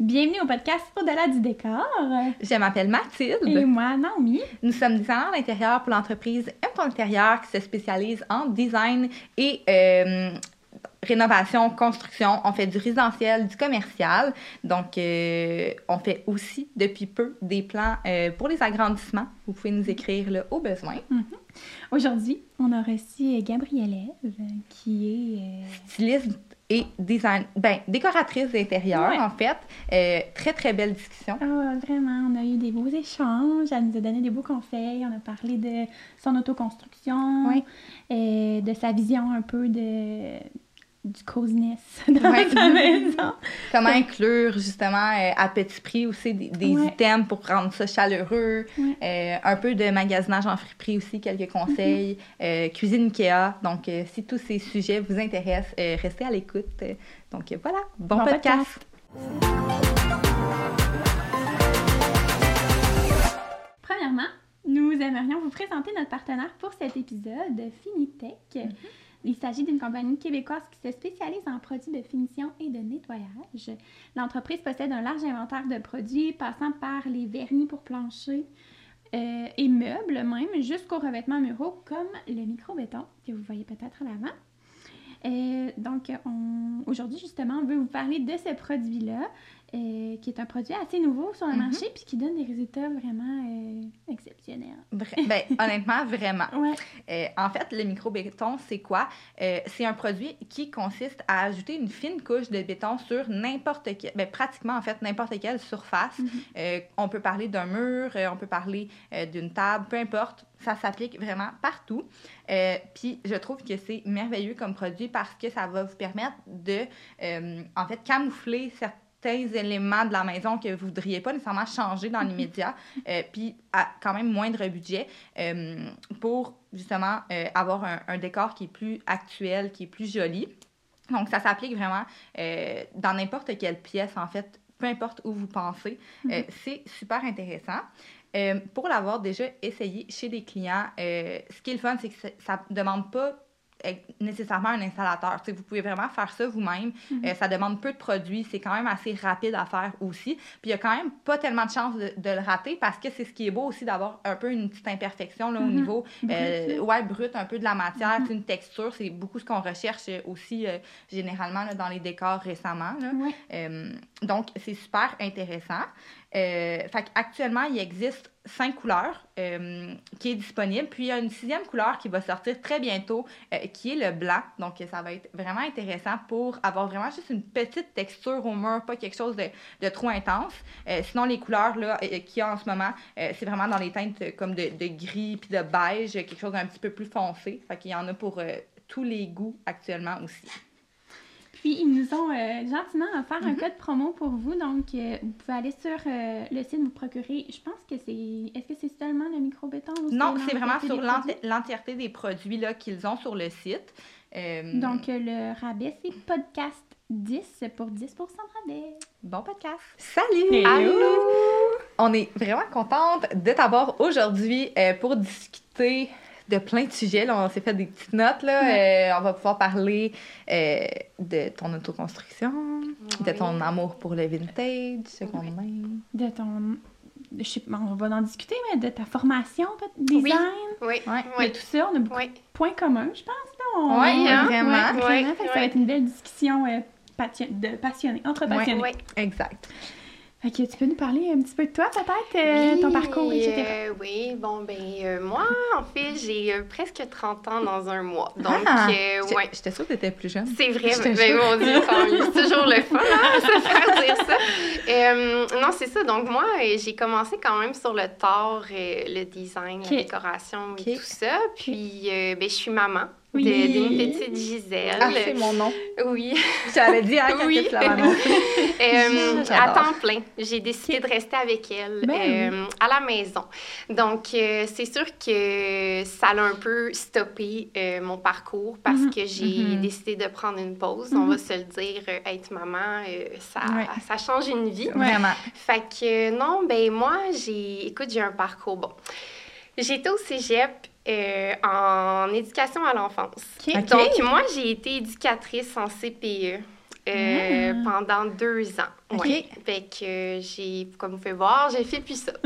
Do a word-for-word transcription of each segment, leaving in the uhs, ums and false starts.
Bienvenue au podcast Au-delà du décor. Je m'appelle Mathilde. Et moi, Naomi. Nous sommes designers d'intérieur pour l'entreprise Aime ton intérieur qui se spécialise en design et euh, rénovation, construction. On fait du résidentiel, du commercial. Donc, euh, on fait aussi depuis peu des plans euh, pour les agrandissements. Vous pouvez nous écrire là, au besoin. Mm-hmm. Aujourd'hui, on a reçu Gabrielle Ève, qui est... Euh... styliste et design, ben, décoratrice d'intérieur, ouais. en fait. Euh, très, très belle discussion. Ah, vraiment, on a eu des beaux échanges. Elle nous a donné des beaux conseils. On a parlé de son autoconstruction, oui. et de sa vision un peu de... du coziness dans ouais. sa maison. Comment inclure, justement, euh, à petit prix aussi des, des ouais. items pour rendre ça chaleureux. Ouais. Euh, un peu de magasinage en friperie aussi, quelques conseils. Mm-hmm. euh, cuisine Ikea. Donc, euh, si tous ces sujets vous intéressent, euh, restez à l'écoute. Donc, euh, voilà. Bon, bon podcast. podcast. Premièrement, nous aimerions vous présenter notre partenaire pour cet épisode, Finitech. Mm-hmm. Il s'agit d'une compagnie québécoise qui se spécialise en produits de finition et de nettoyage. L'entreprise possède un large inventaire de produits, passant par les vernis pour plancher euh, et meubles même, jusqu'aux revêtements muraux comme le micro-béton, que vous voyez peut-être à l'avant. Euh, donc, on, aujourd'hui, justement, on veut vous parler de ce produit-là, euh, qui est un produit assez nouveau sur le mm-hmm. marché, puis qui donne des résultats vraiment euh, exceptionnels. Vra- ben, honnêtement, vraiment. Ouais. Euh, en fait, le micro-béton, c'est quoi? Euh, c'est un produit qui consiste à ajouter une fine couche de béton sur n'importe quelle, ben, pratiquement, en fait, n'importe quelle surface. Mm-hmm. Euh, on peut parler d'un mur, euh, on peut parler euh, d'une table, peu importe. Ça s'applique vraiment partout. Euh, Puis, je trouve que c'est merveilleux comme produit parce que ça va vous permettre de, euh, en fait, camoufler certains éléments de la maison que vous ne voudriez pas nécessairement changer dans l'immédiat, euh, puis à quand même moindre budget, euh, pour justement euh, avoir un, un décor qui est plus actuel, qui est plus joli. Donc, ça s'applique vraiment euh, dans n'importe quelle pièce, en fait, peu importe où vous pensez. Mm-hmm. Euh, c'est super intéressant. Euh, pour l'avoir déjà essayé chez des clients, euh, ce qui est le fun, c'est que ça ne demande pas nécessairement un installateur. T'sais, vous pouvez vraiment faire ça vous-même. Mm-hmm. Euh, ça demande peu de produits. C'est quand même assez rapide à faire aussi. Puis il n'y a quand même pas tellement de chances de, de le rater parce que c'est ce qui est beau aussi d'avoir un peu une petite imperfection là, mm-hmm. au niveau euh, brut, ouais, brut, un peu de la matière, mm-hmm. une texture. C'est beaucoup ce qu'on recherche aussi euh, généralement là, dans les décors récemment. Là. Ouais. Euh, donc, c'est super intéressant. Euh, fait actuellement, il existe cinq couleurs euh, qui est disponible. Puis, il y a une sixième couleur qui va sortir très bientôt, euh, qui est le blanc. Donc, ça va être vraiment intéressant pour avoir vraiment juste une petite texture au mur, pas quelque chose de, de trop intense. Euh, sinon, les couleurs là, euh, qu'il y a en ce moment, euh, c'est vraiment dans les teintes comme de, de gris puis de beige, quelque chose d'un petit peu plus foncé. Fait qu'il y en a pour euh, tous les goûts actuellement aussi. Puis, ils nous ont euh, gentiment offert mm-hmm. un code promo pour vous. Donc, euh, vous pouvez aller sur euh, le site, vous procurer. Je pense que c'est... Est-ce que c'est seulement le micro-béton? Ou non, c'est, c'est vraiment sur l'enti- l'entièreté des produits là, qu'ils ont sur le site. Euh... Donc, euh, le rabais, c'est podcast dix pour dix pour cent de rabais. Bon podcast! Salut! Hello. Allô! On est vraiment contente de t'avoir aujourd'hui euh, pour discuter de plein de sujets. Là, on s'est fait des petites notes. Là. Ouais. Euh, on va pouvoir parler euh, de ton autoconstruction, oui. de ton amour pour le vintage, seconde main. De ton... Je sais pas, on va en discuter, mais de ta formation, design. Oui, oui. oui. De tout ça, on a beaucoup oui. de points communs, je pense. Là. On... Oui, hein? Vraiment. Ouais, vraiment. Oui. Fait que ça va être une belle discussion euh, passion... de passionnés, entre passionnés. Oui, oui. Exact. Fait que tu peux nous parler un petit peu de toi, peut-être, euh, oui, ton parcours, et cetera. Euh, oui, bon, ben euh, moi, en fait, j'ai euh, presque trente ans dans un mois. Donc, ah, euh, ouais. J'étais sûre que tu étais plus jeune. C'est vrai, mais ben, mon Dieu, c'est toujours le fun, hein, se faire dire ça. Euh, non, c'est ça. Donc, moi, j'ai commencé quand même sur le tard, euh, le design, okay. la décoration et okay. tout ça. Puis, euh, ben, je suis maman. Oui. De, d'une petite Gisèle. Ah, c'est mon nom. Oui. J'avais dit, hein, quand oui. tu l'as annoncé. euh, à temps plein. J'ai décidé de rester avec elle ben, euh, à la maison. Donc, euh, c'est sûr que ça l'a un peu stoppé euh, mon parcours parce mm-hmm. que j'ai mm-hmm. décidé de prendre une pause. Mm-hmm. On va se le dire, euh, être maman, euh, ça, ouais. ça change une vie. Vraiment. Fait que, non, ben moi, j'ai... Écoute, j'ai un parcours. Bon, j'étais au cégep Euh, en éducation à l'enfance. Okay. Donc, moi, j'ai été éducatrice en C P E euh, mmh. pendant deux ans. OK. Ouais. Fait que euh, j'ai, comme vous pouvez voir, j'ai fait plus ça.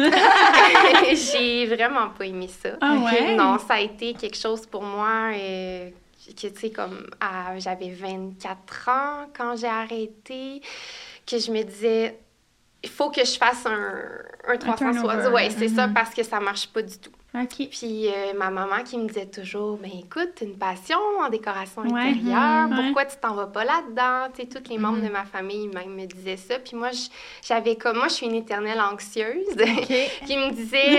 J'ai vraiment pas aimé ça. Ah ouais? Non, ça a été quelque chose pour moi euh, que, tu sais, comme à, j'avais vingt-quatre ans quand j'ai arrêté, que je me disais, il faut que je fasse un, un trois cent soixante. Oui, c'est mm-hmm. ça, parce que ça marche pas du tout. OK. Puis euh, ma maman qui me disait toujours, ben écoute, t'as une passion en décoration ouais, intérieure, ouais. pourquoi tu t'en vas pas là-dedans? Tu sais, tous les membres mm-hmm. de ma famille même me disaient ça. Puis moi, j'avais comme, moi, je suis une éternelle anxieuse okay. qui me disait,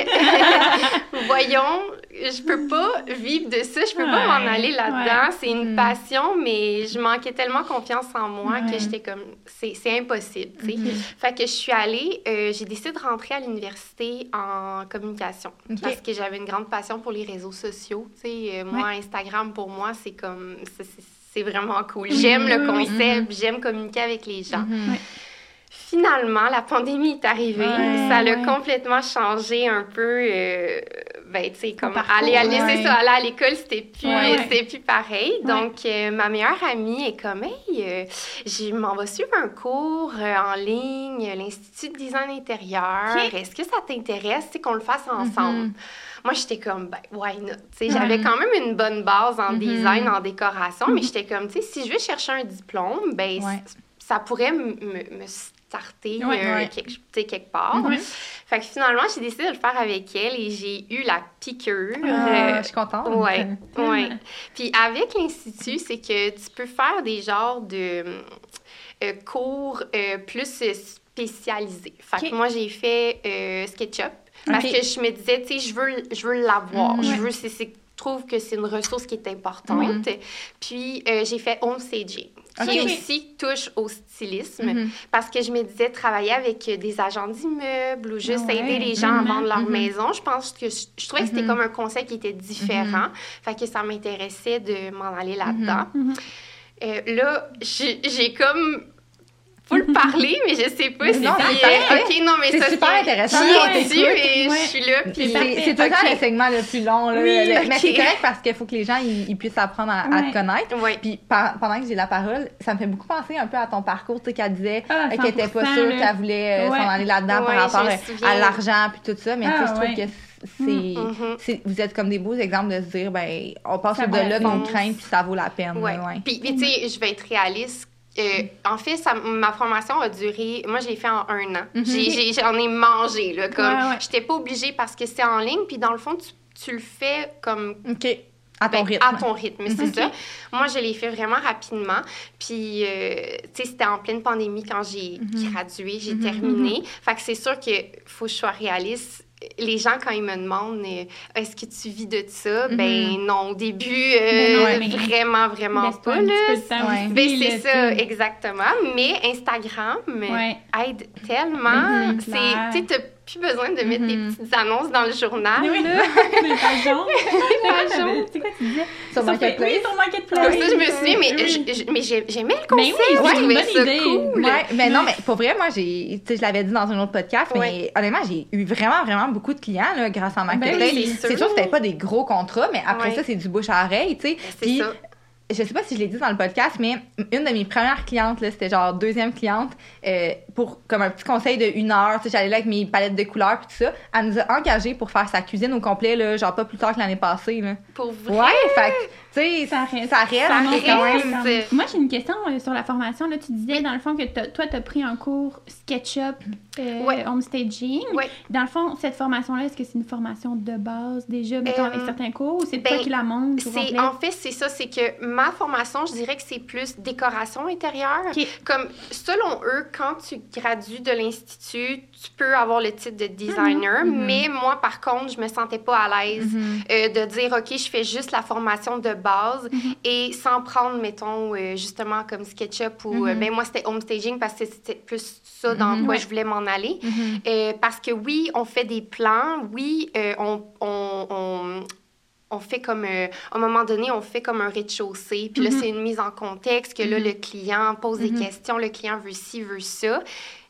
voyons, je peux pas vivre de ça, je peux ouais, pas m'en aller là-dedans. Ouais. C'est une mm. passion, mais je manquais tellement confiance en moi ouais. que j'étais comme, c'est, c'est impossible, tu sais. Mm-hmm. Fait que je suis allée, euh, j'ai décidé de rentrer à l'université en communication okay. parce que j'avais une grande passion pour les réseaux sociaux, tu sais. Euh, moi, ouais. Instagram, pour moi, c'est comme, c'est, c'est, c'est vraiment cool. J'aime mm-hmm. le concept, mm-hmm. j'aime communiquer avec les gens. Mm-hmm. Ouais. Finalement, la pandémie est arrivée. Ouais, ça l'a ouais. complètement changé un peu. Euh, ben, tu sais, comme parcours, aller, aller, ouais. c'est ça, aller à l'école, c'était plus, ouais. c'était plus pareil. Ouais. Donc, euh, ma meilleure amie est comme, hey, euh, je m'en vais suivre un cours euh, en ligne, l'Institut de design intérieur. Okay. Est-ce que ça t'intéresse, tu sais, qu'on le fasse ensemble? Mm-hmm. Moi, j'étais comme, ben, why not? Tu sais, mm-hmm. j'avais quand même une bonne base en mm-hmm. design, en décoration, mm-hmm. mais j'étais comme, tu sais, si je veux chercher un diplôme, ben, ouais. ça pourrait me, me starter ouais, euh, ouais. quelque, quelque part. Mm-hmm. Fait que finalement, j'ai décidé de le faire avec elle et j'ai eu la piqûre. Ah, euh, je suis contente. Oui, oui. Puis avec l'Institut, c'est que tu peux faire des genres de euh, cours euh, plus spécialisés. Fait okay. que moi, j'ai fait euh, SketchUp parce okay. que je me disais, tu sais, je veux, je veux l'avoir. Mm-hmm. Je veux, c'est, c'est, je trouve que c'est une ressource qui est importante. Mm-hmm. Puis, euh, j'ai fait home staging. Qui okay. aussi touche au stylisme, mm-hmm. parce que je me disais travailler avec des agents d'immeubles ou juste ouais. aider les gens mm-hmm. à vendre leur mm-hmm. maison. Je pense que je, je trouvais mm-hmm. que c'était comme un concept qui était différent. Mm-hmm. Fait que ça m'intéressait de m'en aller là-dedans. Mm-hmm. Euh, là, j'ai, j'ai comme... Faut le parler, mais je sais pas si non, c'est... OK, non, mais c'est ça, super c'est... intéressant. J'y ai dû, mais ouais. je suis là, puis... C'est, c'est tout le temps okay. le segment le plus long, là. Oui, le... okay. Mais c'est correct parce qu'il faut que les gens, ils, ils puissent apprendre à, ouais. à te connaître. Ouais. Puis par, pendant que j'ai la parole, ça me fait beaucoup penser un peu à ton parcours, tu sais, qu'elle disait ah, qu'elle était pas sûre là. Qu'elle voulait ouais. s'en aller là-dedans ouais, par rapport à l'argent, puis tout ça, mais ah, tu sais, je trouve ouais. que... C'est, mm-hmm. c'est, vous êtes comme des beaux exemples de se dire, ben, on passe au-delà de nos craintes, puis ça vaut la peine. Ouais. Ouais. Puis, tu sais, je vais être réaliste. Euh, en fait, ça, ma formation a duré... Moi, je l'ai fait en un an. Mm-hmm. J'ai, j'ai, j'en ai mangé, là, comme... Ouais, ouais. J'étais pas obligée parce que c'est en ligne, puis dans le fond, tu, tu le fais comme... OK. À ton ben, rythme. À ton rythme, mm-hmm. c'est okay. ça. Moi, je l'ai fait vraiment rapidement. Puis, euh, tu sais, c'était en pleine pandémie quand j'ai mm-hmm. gradué, j'ai mm-hmm. terminé. Fait que c'est sûr qu'il faut que je sois réaliste. Les gens, quand ils me demandent euh, « Est-ce que tu vis de ça? Mm-hmm. » Ben non, au début, euh, ouais, mais vraiment, vraiment pas. Là. Ouais. Ben, c'est ça, tout. Exactement. Mais Instagram ouais. aide tellement. Mm-hmm. C'est, tu sais, plus besoin de mettre mm-hmm. des petites annonces dans le journal. Oui, là. Des pages Des pages C'est quoi tu disais? Sur Marketplace. Oui, sur Marketplace. Comme ça, je me souviens, mais, oui. je, je, mais j'aimais le concept. Mais oui, c'est une bonne idée. Cool. Ouais, mais non, mais pour vrai, moi, j'ai, tu sais, je l'avais dit dans un autre podcast, ouais. mais honnêtement, j'ai eu vraiment, vraiment beaucoup de clients là, grâce à Marketplace. Ben oui, c'est, c'est sûr que c'était pas des gros contrats, mais après ouais. ça, c'est du bouche à oreille, tu sais. C'est Puis, ça. Je sais pas si je l'ai dit dans le podcast, mais une de mes premières clientes, là, c'était genre deuxième cliente, euh, pour comme un petit conseil de une heure, tu sais, j'allais là avec mes palettes de couleurs puis tout ça. Elle nous a engagés pour faire sa cuisine au complet, là, genre pas plus tard que l'année passée, là. Pour vrai? Ouais, fait que, tu sais, ça reste. Ça reste, ça reste quand même. Moi, j'ai une question euh, sur la formation, là. Tu disais, dans le fond, que t'as, toi, t'as pris un cours SketchUp, euh, ouais. home staging. Ouais. Dans le fond, cette formation-là, est-ce que c'est une formation de base, déjà, mettons, euh, avec certains cours, ou c'est ben, toi qui la montes? C'est, en fait, c'est ça, c'est que ma formation, je dirais que c'est plus décoration intérieure. Okay. Comme, selon eux, quand tu gradues de l'Institut, tu peux avoir le titre de designer, mm-hmm. mais moi, par contre, je me sentais pas à l'aise mm-hmm. euh, de dire, OK, je fais juste la formation de base mm-hmm. et sans prendre, mettons, euh, justement, comme SketchUp ou, mm-hmm. euh, ben moi, c'était home staging parce que c'était plus ça dans mm-hmm. quoi ouais. je voulais m'en aller. Mm-hmm. Euh, parce que oui, on fait des plans, oui, euh, on... on, on on fait comme, euh, à un moment donné, on fait comme un rez-de-chaussée. Puis mm-hmm. là, c'est une mise en contexte que mm-hmm. là, le client pose mm-hmm. des questions, le client veut ci, veut ça.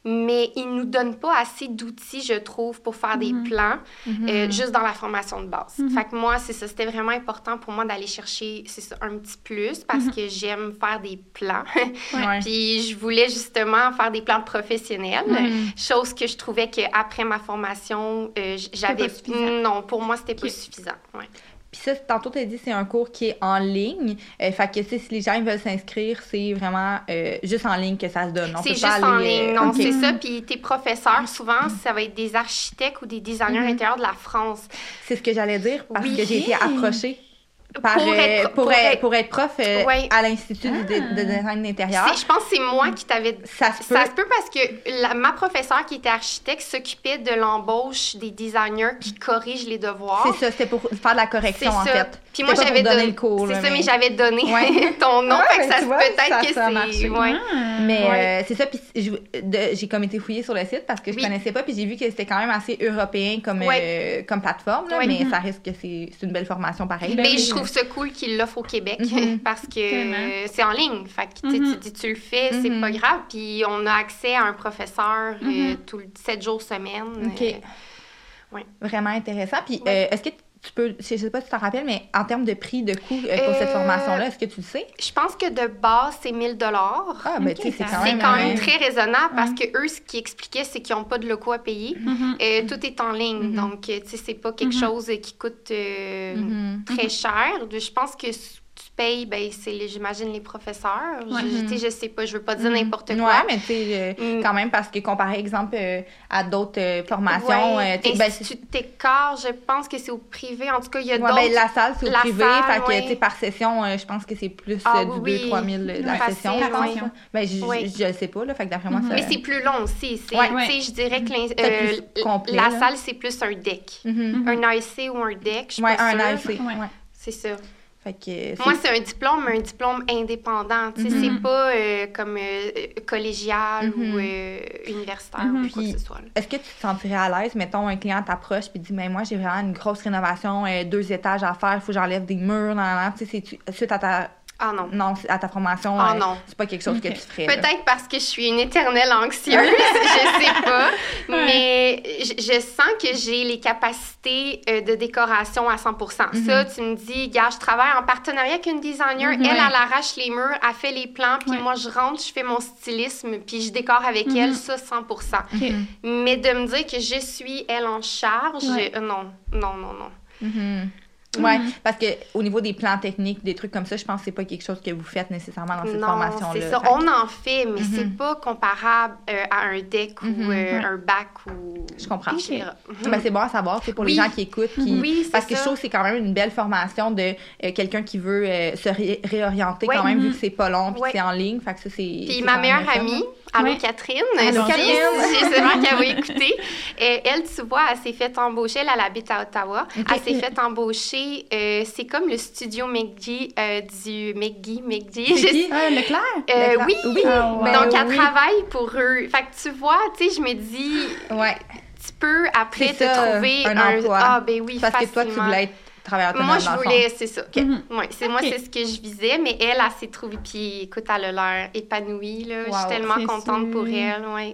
mais ils nous donnent pas assez d'outils, je trouve, pour faire Mm-hmm. des plans, Mm-hmm. euh, juste dans la formation de base. Mm-hmm. Fait que moi, c'est ça, c'était vraiment important pour moi d'aller chercher, c'est ça, un petit plus, parce Mm-hmm. que j'aime faire des plans. Ouais. Puis je voulais justement faire des plans professionnels, Mm. chose que je trouvais qu'après ma formation, euh, j- j'avais... pas suffisant. Non, pour moi, c'était pas Ok. suffisant. Ouais. Puis ça, tantôt, tu as dit c'est un cours qui est en ligne. Euh, fait que tu sais, si les gens ils veulent s'inscrire, c'est vraiment euh, juste en ligne que ça se donne. On C'est peut juste pas en aller, ligne, euh, non, ok. c'est ça. Puis tes professeurs, souvent, ça va être des architectes ou des designers Mhm. intérieurs de la France. C'est ce que j'allais dire parce Oui. que j'ai été approchée par, Pour euh, être- pour, pour être, être- pour être prof euh, Ouais. à l'Institut de, Ah. de design d'intérieur. C'est- Je pense que c'est moi qui t'avais... Ça se peut. Ça se peut parce que la- ma professeure qui était architecte s'occupait de l'embauche des designers qui corrigent les devoirs. C'est ça, c'était pour faire de la correction C'est en ça. fait. Puis moi, C'était pas j'avais pour donner donné le cours. C'est là, ça, mais j'avais donné Ouais. ton nom, Ouais, fait que mais ça tu se vois, peut-être ça- que ça a c'est... marché. Ouais. Ah. Mais Ouais. euh, c'est ça, puis je- de- j'ai comme été fouillée sur le site parce que je Oui. connaissais pas, puis j'ai vu que c'était quand même assez européen comme, Ouais. euh, comme plateforme, là, Ouais. mais Mhm. ça risque que c'est c'est une belle formation pareil. Ben Mais oui. je trouve ça cool qu'ils l'offrent au Québec Mhm. parce que Tellement. euh, c'est en ligne. Fait que tu sais, Mhm. tu dis tu le fais, c'est Mhm. pas grave. Puis on a accès à un professeur euh, Mhm. tout le sept jours semaine. OK. euh, ouais. Vraiment intéressant. Puis Ouais. euh, est-ce que tu peux, je sais pas si tu t'en rappelles, mais en termes de prix, de coût euh, pour cette Euh, formation-là, est-ce que tu le sais? Je pense que de base, c'est mille dollars. Ah, ben ok, tu sais, c'est ça- quand C'est même... quand euh, même très raisonnable parce Ouais. que eux, ce qu'ils expliquaient, c'est qu'ils n'ont pas de locaux à payer. Mhm. Euh, tout est en ligne. Mhm. Donc, euh, tu sais, c'est pas quelque Mhm. chose euh, qui coûte euh, Mhm. très cher. Je pense que s- tu payes, ben, c'est, les- j'imagine, les professeurs. Ouais. Je, tu sais, je sais pas, je veux pas dire Mhm. n'importe quoi. Ouais, mais tu sais, euh, Mm. quand même, parce que comparé, exemple, euh, à d'autres euh, formations, Ouais, euh, tu sais, ben, c'est- Institut Técart, je pense que c'est au privé. En tout cas, il y a ouais, d'autres... ben, la salle, c'est au la privé, salle, fait que, ouais. tu sais, par session, euh, je pense que c'est plus Ah euh, du oui, deux trois mille de la facile, session, je ouais. pense. là. Ben, je, Oui. je, je le sais pas, là, fait que d'après moi, Mhm. ça... Mais c'est plus long aussi. C'est, Ouais. tu sais, je dirais que l'in- C'est euh, plus complet, la là. salle, c'est plus un deck. Mhm. Un A I C ou un deck, je suis Ouais, pas un sûre. A I C, Ouais. ouais. C'est ça. Fait que, euh, Moi, c'est- c'est un diplôme, mais un diplôme indépendant. Tu sais, Mhm. c'est pas euh, comme euh, collégial Mhm. ou euh, universitaire Mhm. ou quoi que Puis- ce soit. là. Est-ce que tu te sentirais à l'aise, mettons, un client t'approche puis dit, mais moi, j'ai vraiment une grosse rénovation, euh, deux étages à faire, il faut que j'enlève des murs, nan, nan, tu sais, c'est-tu- suite à ta, Ah non. non, c'est à ta formation, Ah euh, non. c'est pas quelque chose que Ok. tu ferais. là. Peut-être parce que je suis une éternelle anxieuse, je sais pas. Mais je, je sens que j'ai les capacités euh, de décoration à cent pour cent. Mhm. Ça, tu me dis, gars, je travaille en partenariat avec une designer. Mhm. Elle, Ouais. elle arrache les murs, elle fait les plans, puis Ouais. moi, je rentre, je fais mon stylisme, puis je décore avec Mhm. elle, ça, cent pour cent. Ok. Mais de me dire que je suis, elle, en charge, Ouais. euh, non, non, non, non. Mhm. Ouais, Mhm. parce que au niveau des plans techniques, des trucs comme ça, je pense que c'est pas quelque chose que vous faites nécessairement dans cette Non, formation-là. c'est ça. Fait que- On en fait, mais Mhm. c'est pas comparable euh, à un deck Mhm. ou euh, Ouais. un bac ou... Je comprends. et cetera. Mhm. Ben, c'est bon à savoir, c'est pour les Oui. gens qui écoutent. Qui... Oui, c'est Parce que ça. je trouve que c'est quand même une belle formation de euh, quelqu'un qui veut euh, se ré- réorienter Ouais. quand même, vu Mhm. que c'est pas long puis Ouais. que c'est en ligne. Fait que ça, c'est. Puis c'est ma quand même meilleure le fun, amie, là. allô Ouais. Catherine, Allô, si- Catherine. si- j'espère qu'elle va écouter. Euh, elle, tu vois, elle s'est fait embaucher, elle, elle habite à Ottawa. Ok. Elle s'est fait embaucher, euh, c'est comme le studio McGee euh, du McGee, McGee. C'est je qui? Ah, Leclerc? Euh, Leclerc. oui, Oui. Ah, ouais. donc Ben elle oui. travaille pour eux. Fait que tu vois, tu sais, je me dis, Ouais. tu peux après C'est te ça, trouver un emploi. Ah, ben oui, Parce que toi, tu facilement. voulais être travailleur autonome. Moi, je dans le fond. voulais, c'est ça. Mhm. Ouais, c'est moi, Ok. c'est ce que je visais, mais elle, elle s'est trouvée, puis écoute, elle a l'air épanouie, là. Je Wow, suis tellement c'est contente sûr. pour elle, ouais.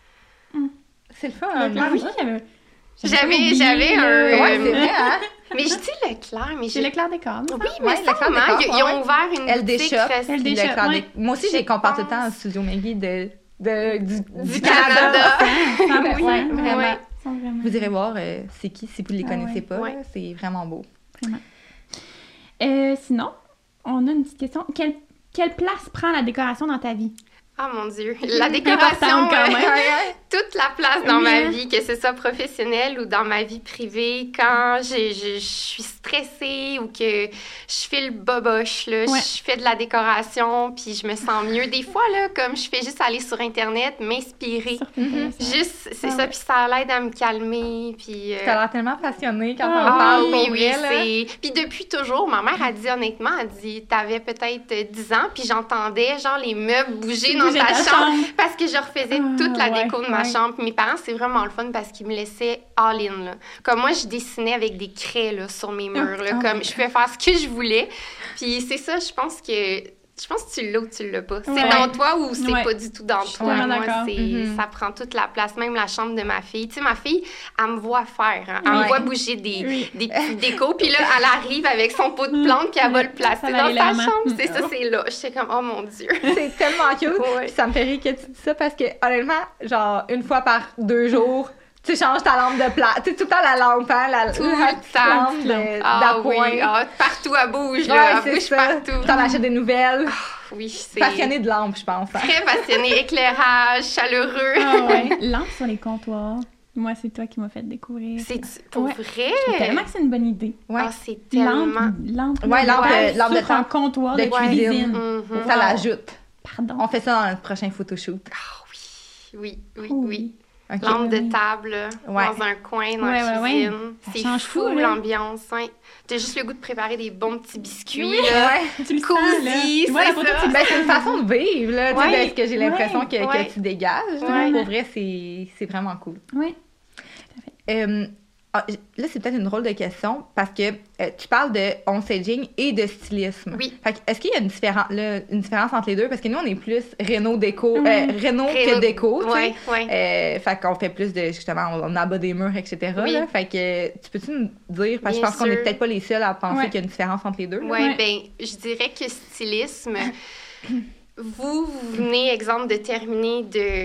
C'est le fun. Leclerc, Oui. moi, j'avais- J'avais, oublié, j'avais là. un... Ouais, c'est vrai, hein? Mais je dis Leclerc, mais C'est j'ai... Leclerc des Cordes. Oui, Ouais, mais Leclerc ça, des hein, Cordes, ils, ils ont ouais. ouvert une L D boutique Shop. reste- L D Puis Shop, Leclerc des- ouais. Moi aussi, Je j'ai comparé tout le pense. temps au studio McGee de, de, du, Du Canada. cent pour cent, Oui, vraiment. ouais. Ils sont vraiment- Vous irez voir euh, c'est qui si vous ne les Ah connaissez ouais. pas. Ouais. là, C'est vraiment beau. Euh, sinon, on a une petite question. Quelle, quelle place prend la décoration dans ta vie? Ah, mon Dieu. La décoration, Importante quand même. euh, toute la place dans Oui, ma hein. vie, que ce soit professionnelle ou dans ma vie privée, quand je, je, je suis stressée ou que je fais le boboche, là, Ouais. je fais de la décoration, puis je me sens mieux. Des fois, là, comme je fais juste aller sur Internet, m'inspirer. Sur Pinterest. Juste, c'est Ah ça, ouais. puis ça l'aide à me calmer, puis... euh, Tu as l'air tellement passionnée quand Ah, on parle oui, pour oui, vrai, là. c'est... Puis depuis toujours, ma mère a dit honnêtement, elle dit, t'avais peut-être euh, dix ans, puis j'entendais genre les meubles bouger dans Bouger ta, ta chambre, chambre. parce que je refaisais Ah, toute la ouais, déco de ma ouais. chambre. Puis mes parents, c'est vraiment le fun parce qu'ils me laissaient all-in, là. Comme moi, je dessinais avec des craies, là, sur mes murs, là, oh comme my je pouvais faire ce que je voulais. Puis c'est ça, je pense que... Je pense que tu l'as ou tu l'as pas. C'est Ouais. dans toi ou c'est Ouais. pas du tout dans Je suis toi. vraiment Moi, d'accord. c'est, Mm-hmm. ça prend toute la place, même la chambre de ma fille. Tu sais, ma fille, elle me voit faire. Hein. Elle Ouais. me voit bouger des, Oui. des petits décos. Puis là, elle arrive avec son pot de plantes puis elle va le placer Ça va dans aller sa la main. chambre. C'est ça, c'est là. J'étais comme, oh mon Dieu. C'est tellement cute. Ouais. Puis ça me fait rire que tu dis ça parce que, honnêtement, genre, une fois par deux jours, tu changes ta lampe de place. Tu sais, tout le temps la lampe, hein, la, Tout la le petite temps. lampe de- Ah d'appoint. oui, ah, partout, elle bouge. Ouais, Là. Elle c'est bouge ça. partout. T'en achètes des nouvelles. Oui, c'est Passionnée de lampes, je pense. hein. très passionné. Éclairage, chaleureux. Ah ouais. Lampe sur les comptoirs. Moi, c'est toi qui m'as fait découvrir. C'est pour Ouais. vrai? Je trouve tellement que c'est une bonne idée. Ouais. Ah, c'est tellement... Lampe, lampe, Ouais, lampe, ouais, euh, lampe de sur un temps. comptoir De de, cuisine. cuisine. Mhm. Ça Wow. l'ajoute. Pardon. On fait ça dans notre prochain photoshoot. Ah oui, oui, oui, Cool. oui. OK. Lampe de Oui. table Ouais. dans un coin, dans Ouais, la ouais, cuisine. Ça C'est change fou, tout, là. l'ambiance. Hein. T'as juste le goût de préparer des bons petits biscuits. Oui. Là. Ouais. Tu le Cosy, sens, là. Tu vois, la c'est photo, ça. tu le Ben, sens. c'est une façon de vivre, là, tu sais, Ouais. de ce que j'ai l'impression Ouais. que, que Ouais. tu dégages. là. Ouais. Pour vrai, c'est c'est vraiment cool. Oui. Euh, ah, j- là, c'est peut-être une drôle de question parce que euh, tu parles de on-staging et de stylisme. Oui. Fait que est-ce qu'il y a une, différen- là, une différence entre les deux? Parce que nous, on est plus Renault déco, Mhm. euh, Renault que Réno- déco, tu sais. Ouais, ouais. Euh, fait qu'on fait plus de, justement, on, on abat des murs, et cetera. Oui. Là. Fait que, tu peux-tu nous dire, parce que je Bien pense qu'on est sûr. peut-être pas les seuls à penser Ouais. qu'il y a une différence entre les deux. là. Oui, Ouais. ben, je dirais que stylisme, vous, vous venez, exemple, de terminer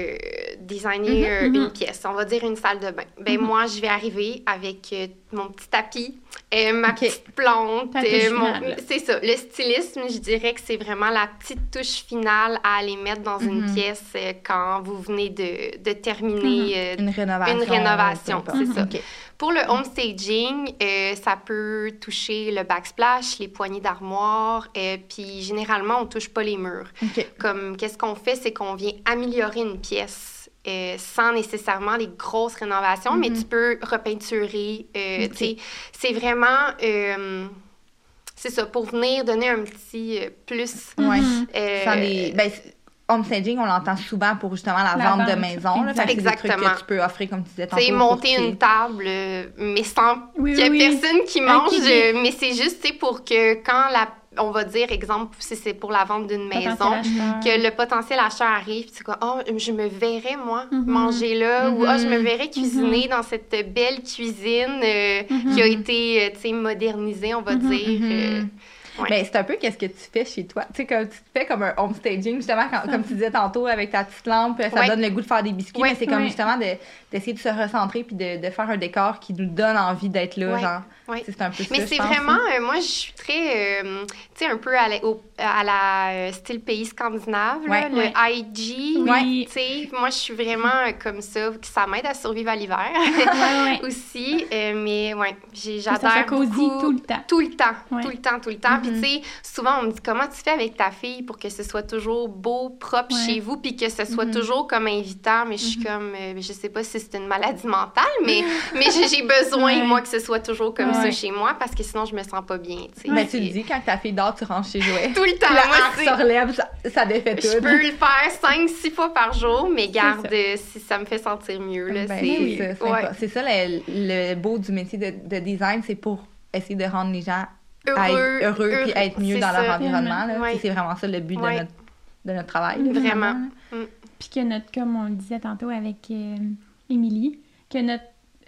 de designer euh, Mhm, une mhm. pièce, on va dire une salle de bain. Ben, Mhm. moi, je vais arriver avec euh, mon petit tapis, euh, ma Ok. petite plante. Ta touche euh, mon- finale. C'est ça. Le stylisme, je dirais que c'est vraiment la petite touche finale à aller mettre dans une Mhm. pièce euh, quand vous venez de, de terminer euh, Une rénovation. Une rénovation, peu importe. c'est ça. OK. Pour le home staging, euh, ça peut toucher le backsplash, les poignées d'armoire, euh, puis généralement, on touche pas les murs. OK. Comme, qu'est-ce qu'on fait, c'est qu'on vient améliorer une pièce euh, sans nécessairement les grosses rénovations, mais Mhm. tu peux repeinturer, euh, Ok. tu sais, c'est vraiment, euh, c'est ça, pour venir donner un petit euh, plus. Ouais. Mhm. euh, Sans les- ben, c'est- home staging, on l'entend souvent pour justement la, La vente de vente. maison. Là, fait que c'est des trucs Exactement. que tu peux offrir, comme tu disais Tu sais, tantôt. monter pour une table, euh, mais sans Oui, qu'il y ait oui, oui. personne qui mange. Ok. euh, mais c'est juste, tu sais, pour que quand la... On va dire, exemple, si c'est pour la vente d'une maison, Potentiel acheteur. que le potentiel acheteur arrive, puis c'est quoi, oh, je me verrais, moi, Mhm. manger là, ou Mhm. oh, je me verrais cuisiner dans cette belle cuisine euh, Mhm. qui a été, euh, tu sais, modernisée, on va Mhm. dire. euh, Mhm. Ouais. Mais c'est un peu qu'est-ce que tu fais chez toi. Tu sais, comme tu te fais comme un home staging, justement, quand- comme tu disais tantôt, avec ta petite lampe, ça Ouais. donne le goût de faire des biscuits, Ouais. mais c'est comme Ouais. justement de- d'essayer de se recentrer puis de, de faire un décor qui nous donne envie d'être là, Ouais. genre. Ouais. Tu sais, c'est un peu ça, Mais je c'est pense, vraiment, hein. euh, moi, je suis très, euh, tu sais, un peu à la, au- à la euh, style pays scandinave, là, Ouais. le Ouais. I G. Oui. Tu sais, moi, je suis vraiment euh, comme ça, que ça m'aide à survivre à l'hiver Ouais, ouais. aussi. euh, mais ouais, j'ai- Que ça soit j'adore cosy beaucoup. tout le temps. Tout le temps, Ouais. tout le temps, tout le temps. Puis, Mhm. tu sais, souvent, on me dit comment tu fais avec ta fille pour que ce soit toujours beau, propre Ouais. chez vous, puis que ce soit Mhm. toujours comme invitant. Mais je suis Mhm. comme, euh, je sais pas si c'est une maladie mentale, mais, mais j'ai j'ai besoin, Ouais. moi, que ce soit toujours comme ça Ouais. chez moi, parce que sinon, je me sens pas bien, tu sais. Ben, tu le C'est- dis, quand ta fille dort, tu ranges chez jouets. Tout le temps, Puis la moi, arc c'est- se relève, ça, ça défait tout. je peux le faire cinq, six fois par jour, mais garde, ça. euh, si ça me fait sentir mieux, là, Ben, c'est... c'est ça, c'est ouais. impor- c'est ça le, le beau du métier de, de design, c'est pour essayer de rendre les gens à Heureux, être heureux puis être mieux c'est dans ça. leur environnement. Là. Ouais. C'est c'est vraiment ça le but Ouais. de, notre, de notre travail. là, Vraiment. là. Puis que notre, comme on le disait tantôt avec euh, Émilie, que notre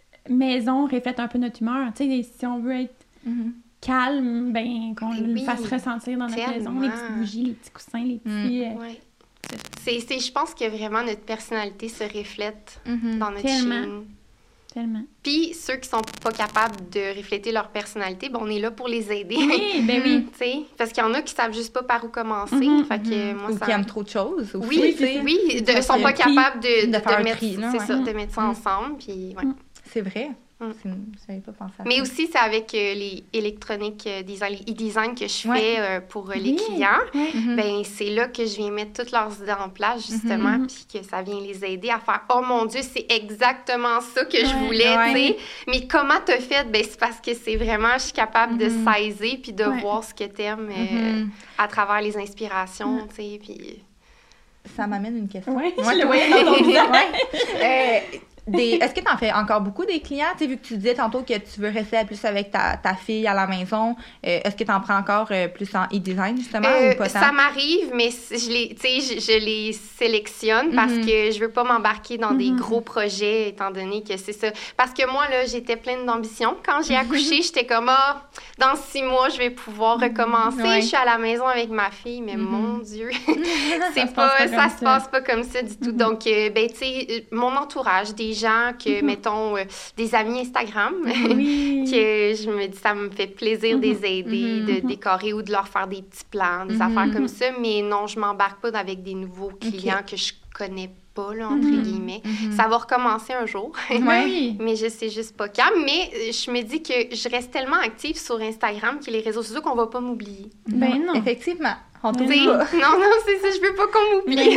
maison reflète un peu notre humeur. Tu sais, si on veut être Mhm. calme, ben qu'on Ben le oui, fasse ressentir dans notre tellement. maison. Les petites bougies, les petits coussins, les petits... euh, Ouais. C'est, c'est, je pense que vraiment notre personnalité se reflète Mhm. dans notre Tellement. chine. tellement. Puis ceux qui sont pas capables de refléter leur personnalité, ben on est là pour les aider. Oui, ben oui. Tu sais, parce qu'il y en a qui savent juste pas par où commencer. Mhm, fait que moi, Ou ça... qui aiment trop de choses. Aussi, Oui, tu sais. oui, de, Ça, sont c'est pas un tri. capables de, De de, faire un mettre, tri, là, c'est ouais. ça, de mettre ça Mm. ensemble. Puis, ouais. Mm. C'est vrai. Mm. C'est- Je savais pas penser à Mais ça. aussi, c'est avec euh, les électroniques euh, design, les e-design que je Ouais. fais euh, pour euh, les Oui. clients. Ouais. Mhm. Ben c'est là que je viens mettre toutes leurs idées en place, justement, Mhm. puis que ça vient les aider à faire « Oh mon Dieu, c'est exactement ça que je Ouais. voulais, Ouais. tu sais. Mais comment t'as fait? Ben c'est parce que c'est vraiment, je suis capable de Mhm. saisir puis de Ouais. voir ce que t'aimes euh, Mhm. à travers les inspirations, Mhm. tu sais, puis... Ça m'amène une question. Ouais, Moi, je le toi- voyais dans ton visage. Ouais. Euh, des... Est-ce que tu en fais encore beaucoup des clients? Tu sais, vu que tu disais tantôt que tu veux rester plus avec ta, ta fille à la maison, euh, est-ce que tu en prends encore euh, plus en e-design, justement, euh, ou pas tant? Ça m'arrive, mais je les, tu sais, je, je les sélectionne parce mm-hmm. que je veux pas m'embarquer dans mm-hmm. des gros projets, étant donné que c'est ça. Parce que moi, là, j'étais pleine d'ambition. Quand j'ai accouché, j'étais comme, ah, dans six mois, je vais pouvoir recommencer. Ouais. Je suis à la maison avec ma fille, mais mm-hmm. mon Dieu, c'est ça pas, se pas ça se passe pas comme ça du tout. Mm-hmm. Donc, euh, ben, tu sais, mon entourage, des gens que, mm-hmm. mettons, euh, des amis Instagram, oui. que je me dis, ça me fait plaisir mm-hmm. de les aider, mm-hmm. de décorer ou de leur faire des petits plans, des mm-hmm. affaires comme ça. Mais non, je m'embarque pas avec des nouveaux clients okay. que je connais pas, là, entre mm-hmm. guillemets. Mm-hmm. Ça va recommencer un jour, oui. mais je sais juste pas quand. Mais je me dis que je reste tellement active sur Instagram que les réseaux sociaux qu'on va pas m'oublier. Ben non. Effectivement. On t'oublie pas. Non, non, c'est ça, je veux pas qu'on m'oublie.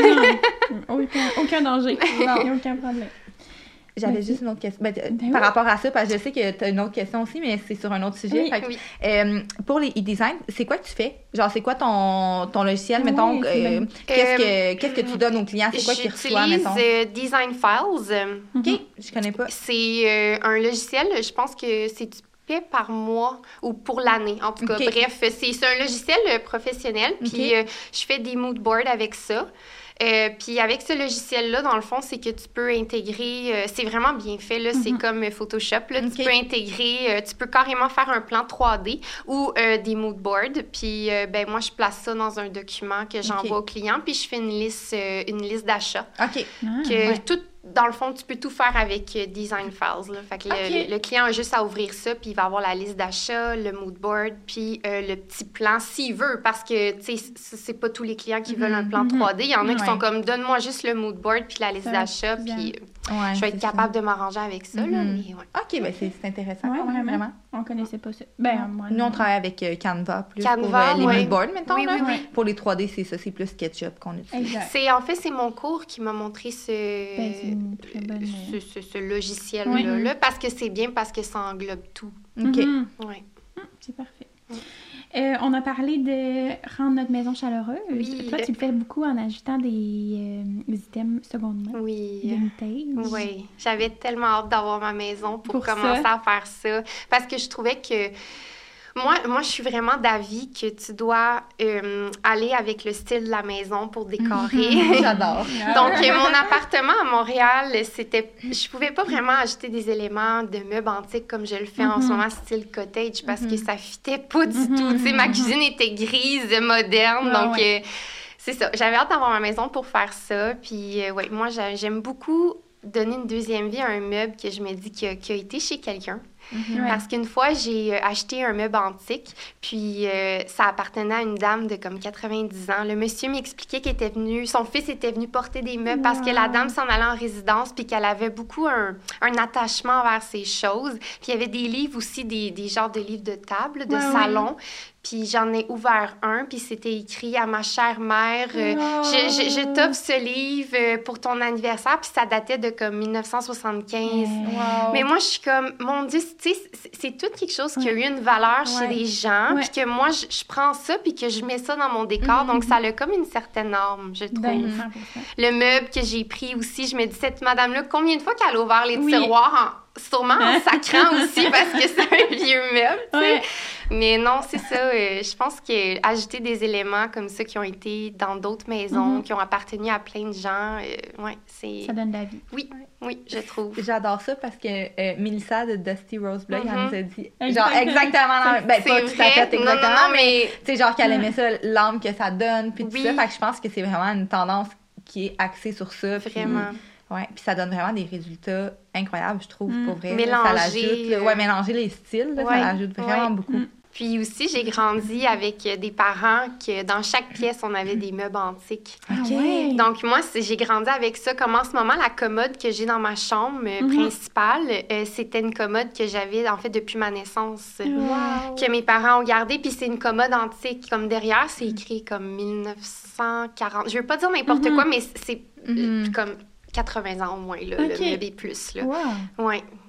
aucun, aucun danger. Non, il n'y a aucun problème. J'avais juste une autre question. Ben, ben par oui. rapport à ça, parce que je sais que tu as une autre question aussi, mais c'est sur un autre sujet. Oui, fait, oui. Euh, pour les e-design, c'est quoi que tu fais? Genre, c'est quoi ton, ton logiciel, oui, mettons? Euh, qu'est-ce, que, qu'est-ce que tu donnes aux clients? C'est quoi qu'ils reçoivent, mettons? J'utilise euh, Design Files. OK, je connais pas. C'est euh, un logiciel, je pense que c'est du paie par mois ou pour l'année, en tout cas. Okay. Bref, c'est, c'est un logiciel professionnel, puis okay. euh, je fais des mood boards avec ça. Euh, puis avec ce logiciel-là, dans le fond, c'est que tu peux intégrer... Euh, c'est vraiment bien fait, là. Mm-hmm. C'est comme Photoshop, là. Okay. Tu peux intégrer... Euh, tu peux carrément faire un plan trois D ou euh, des mood boards. Puis, euh, ben moi, je place ça dans un document que j'envoie okay. au client. Puis, je fais une liste, euh, une liste d'achats. OK. Que ah, ouais. tout... Dans le fond, tu peux tout faire avec euh, Design Files. Là. Fait que okay. le, le client a juste à ouvrir ça, puis il va avoir la liste d'achat, le mood board, puis euh, le petit plan s'il veut, parce que, tu sais, c'est pas tous les clients qui mm-hmm. veulent un plan mm-hmm. trois D. Il y en a ouais. qui sont comme, donne-moi juste le mood board, puis la liste ça d'achat, puis euh, ouais, je vais être capable ça. de m'arranger avec ça. Mm-hmm. Là, mais, ouais. OK, bien, c'est, c'est intéressant. Ouais, vraiment. vraiment. On connaissait pas ça. Ben, moi, nous, on travaille avec euh, Canva, plus Canva, pour euh, les ouais. mood boards, mettons. Oui, là. oui, oui. Pour les trois D, c'est ça, c'est plus SketchUp qu'on utilise. C'est, en fait, c'est mon cours qui m'a montré ce... Ben, c'est une très bonne... Ce, ce, ce logiciel-là, oui. là, parce que c'est bien, parce que ça englobe tout. OK. Mm-hmm. Oui. Mm, c'est parfait. Mm. Euh, on a parlé de rendre notre maison chaleureuse. Oui. Toi, tu le fais beaucoup en ajoutant des, euh, des items seconde main. Oui. Vintage. Oui. J'avais tellement hâte d'avoir ma maison pour, pour commencer ça. à faire ça. Parce que je trouvais que... Moi, moi, je suis vraiment d'avis que tu dois euh, aller avec le style de la maison pour décorer. J'adore. Donc, euh, mon appartement à Montréal, c'était... Je pouvais pas vraiment ajouter des éléments de meubles antiques comme je le fais mm-hmm. en ce moment, style cottage, parce mm-hmm. que ça fitait pas du mm-hmm. tout. Tu sais, ma cuisine était grise, moderne, ah, donc... Ouais. Euh, c'est ça. J'avais hâte d'avoir ma maison pour faire ça. Puis, euh, ouais, moi, j'aime beaucoup donner une deuxième vie à un meuble que je me dis qui a, qui a été chez quelqu'un. Mm-hmm. Parce qu'une fois, j'ai acheté un meuble antique, puis euh, ça appartenait à une dame de comme quatre-vingt-dix ans. Le monsieur m'expliquait qu'il était venu, son fils était venu porter des meubles wow. parce que la dame s'en allait en résidence, puis qu'elle avait beaucoup un, un attachement envers ces choses. Puis il y avait des livres aussi, des, des genres de livres de table, de ouais, salon. Ouais. Puis j'en ai ouvert un, puis c'était écrit à ma chère mère, euh, oh. je, je, je t'offre ce livre pour ton anniversaire, puis ça datait de comme dix-neuf cent soixante-quinze. Wow. Mais moi, je suis comme, mon Dieu, tu sais, c'est, c'est tout quelque chose qui a eu une valeur ouais. chez les gens, puis que moi, je, je prends ça, puis que je mets ça dans mon décor, mm-hmm. donc ça a comme une certaine norme, je trouve. Ben, le meuble que j'ai pris aussi, je me dis, cette madame-là, combien de fois qu'elle a ouvert les oui. tiroirs en... Sûrement en sacrant aussi parce que c'est un vieux meuble, tu sais. Ouais. Mais non, c'est ça. Euh, je pense qu'ajouter des éléments comme ça qui ont été dans d'autres maisons, mm-hmm. qui ont appartenu à plein de gens, euh, ouais, c'est... Ça donne de la vie. Oui, oui, je trouve. J'adore ça parce que euh, Mélissa de Dusty Rose Blood, mm-hmm. elle nous a dit, genre, exactement, dans... ben c'est pas vrai. tout à fait exactement, non, non, non, mais... tu sais, genre qu'elle aimait ça, l'âme que ça donne, puis tout oui. ça. Fait que je pense que c'est vraiment une tendance qui est axée sur ça. Vraiment. Puis... Ouais, puis ça donne vraiment des résultats incroyables, je trouve, mmh. pour vrai. Mélanger. Ça l'ajoute, là, ouais, mélanger les styles, là, ouais. ça l'ajoute vraiment ouais. beaucoup. Mmh. Puis aussi, j'ai grandi avec des parents que dans chaque pièce, on avait des meubles antiques. OK. Donc moi, c'est, j'ai grandi avec ça. Comme en ce moment, la commode que j'ai dans ma chambre mmh. principale, euh, c'était une commode que j'avais, en fait, depuis ma naissance, wow. que mes parents ont gardée. Puis c'est une commode antique. Comme derrière, c'est écrit comme dix-neuf cent quarante. Je veux pas dire n'importe mmh. quoi, mais c'est mmh. comme... quatre-vingts ans au moins, là, okay. le meuble est plus. Là. Wow. Ouais.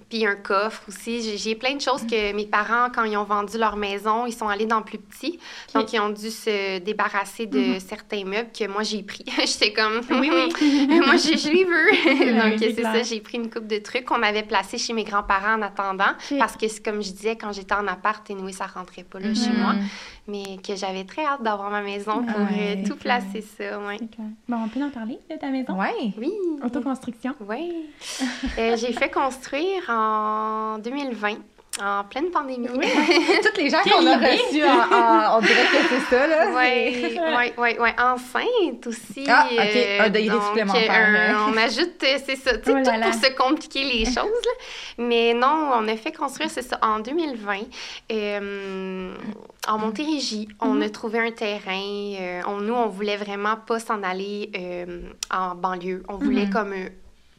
puis un coffre aussi. J'ai, j'ai plein de choses que mes parents, quand ils ont vendu leur maison, ils sont allés dans le plus petit. Okay. Donc, ils ont dû se débarrasser de mm-hmm. certains meubles que moi, j'ai pris. J'étais comme, oui, oui, moi, je, je les veux. Donc, c'est, c'est ça, j'ai pris une couple de trucs qu'on avait placés chez mes grands-parents en attendant. Okay. Parce que, comme je disais, quand j'étais en appart, anyway, ça rentrait pas là mm-hmm. chez moi. Mais que j'avais très hâte d'avoir ma maison pour ouais, euh, tout placer ça. Ouais. Bon, on peut en parler de ta maison? Ouais. Oui. Autoconstruction? Oui. euh, j'ai fait construire en deux mille vingt. En pleine pandémie. Oui. Toutes les gens qu'on a reçus, en, en, on dirait que c'est ça, là. Oui, oui, oui, oui. Enceinte aussi. Ah, OK. Euh, un degré supplémentaire. Un, on ajoute, c'est ça, tu sais, oh tout là. Pour se compliquer les choses, là. Mais non, on a fait construire, c'est ça, en deux mille vingt. Euh, en Montérégie, on mm-hmm. a trouvé un terrain. Euh, on, nous, on voulait vraiment pas s'en aller euh, en banlieue. On voulait mm-hmm. comme... Euh,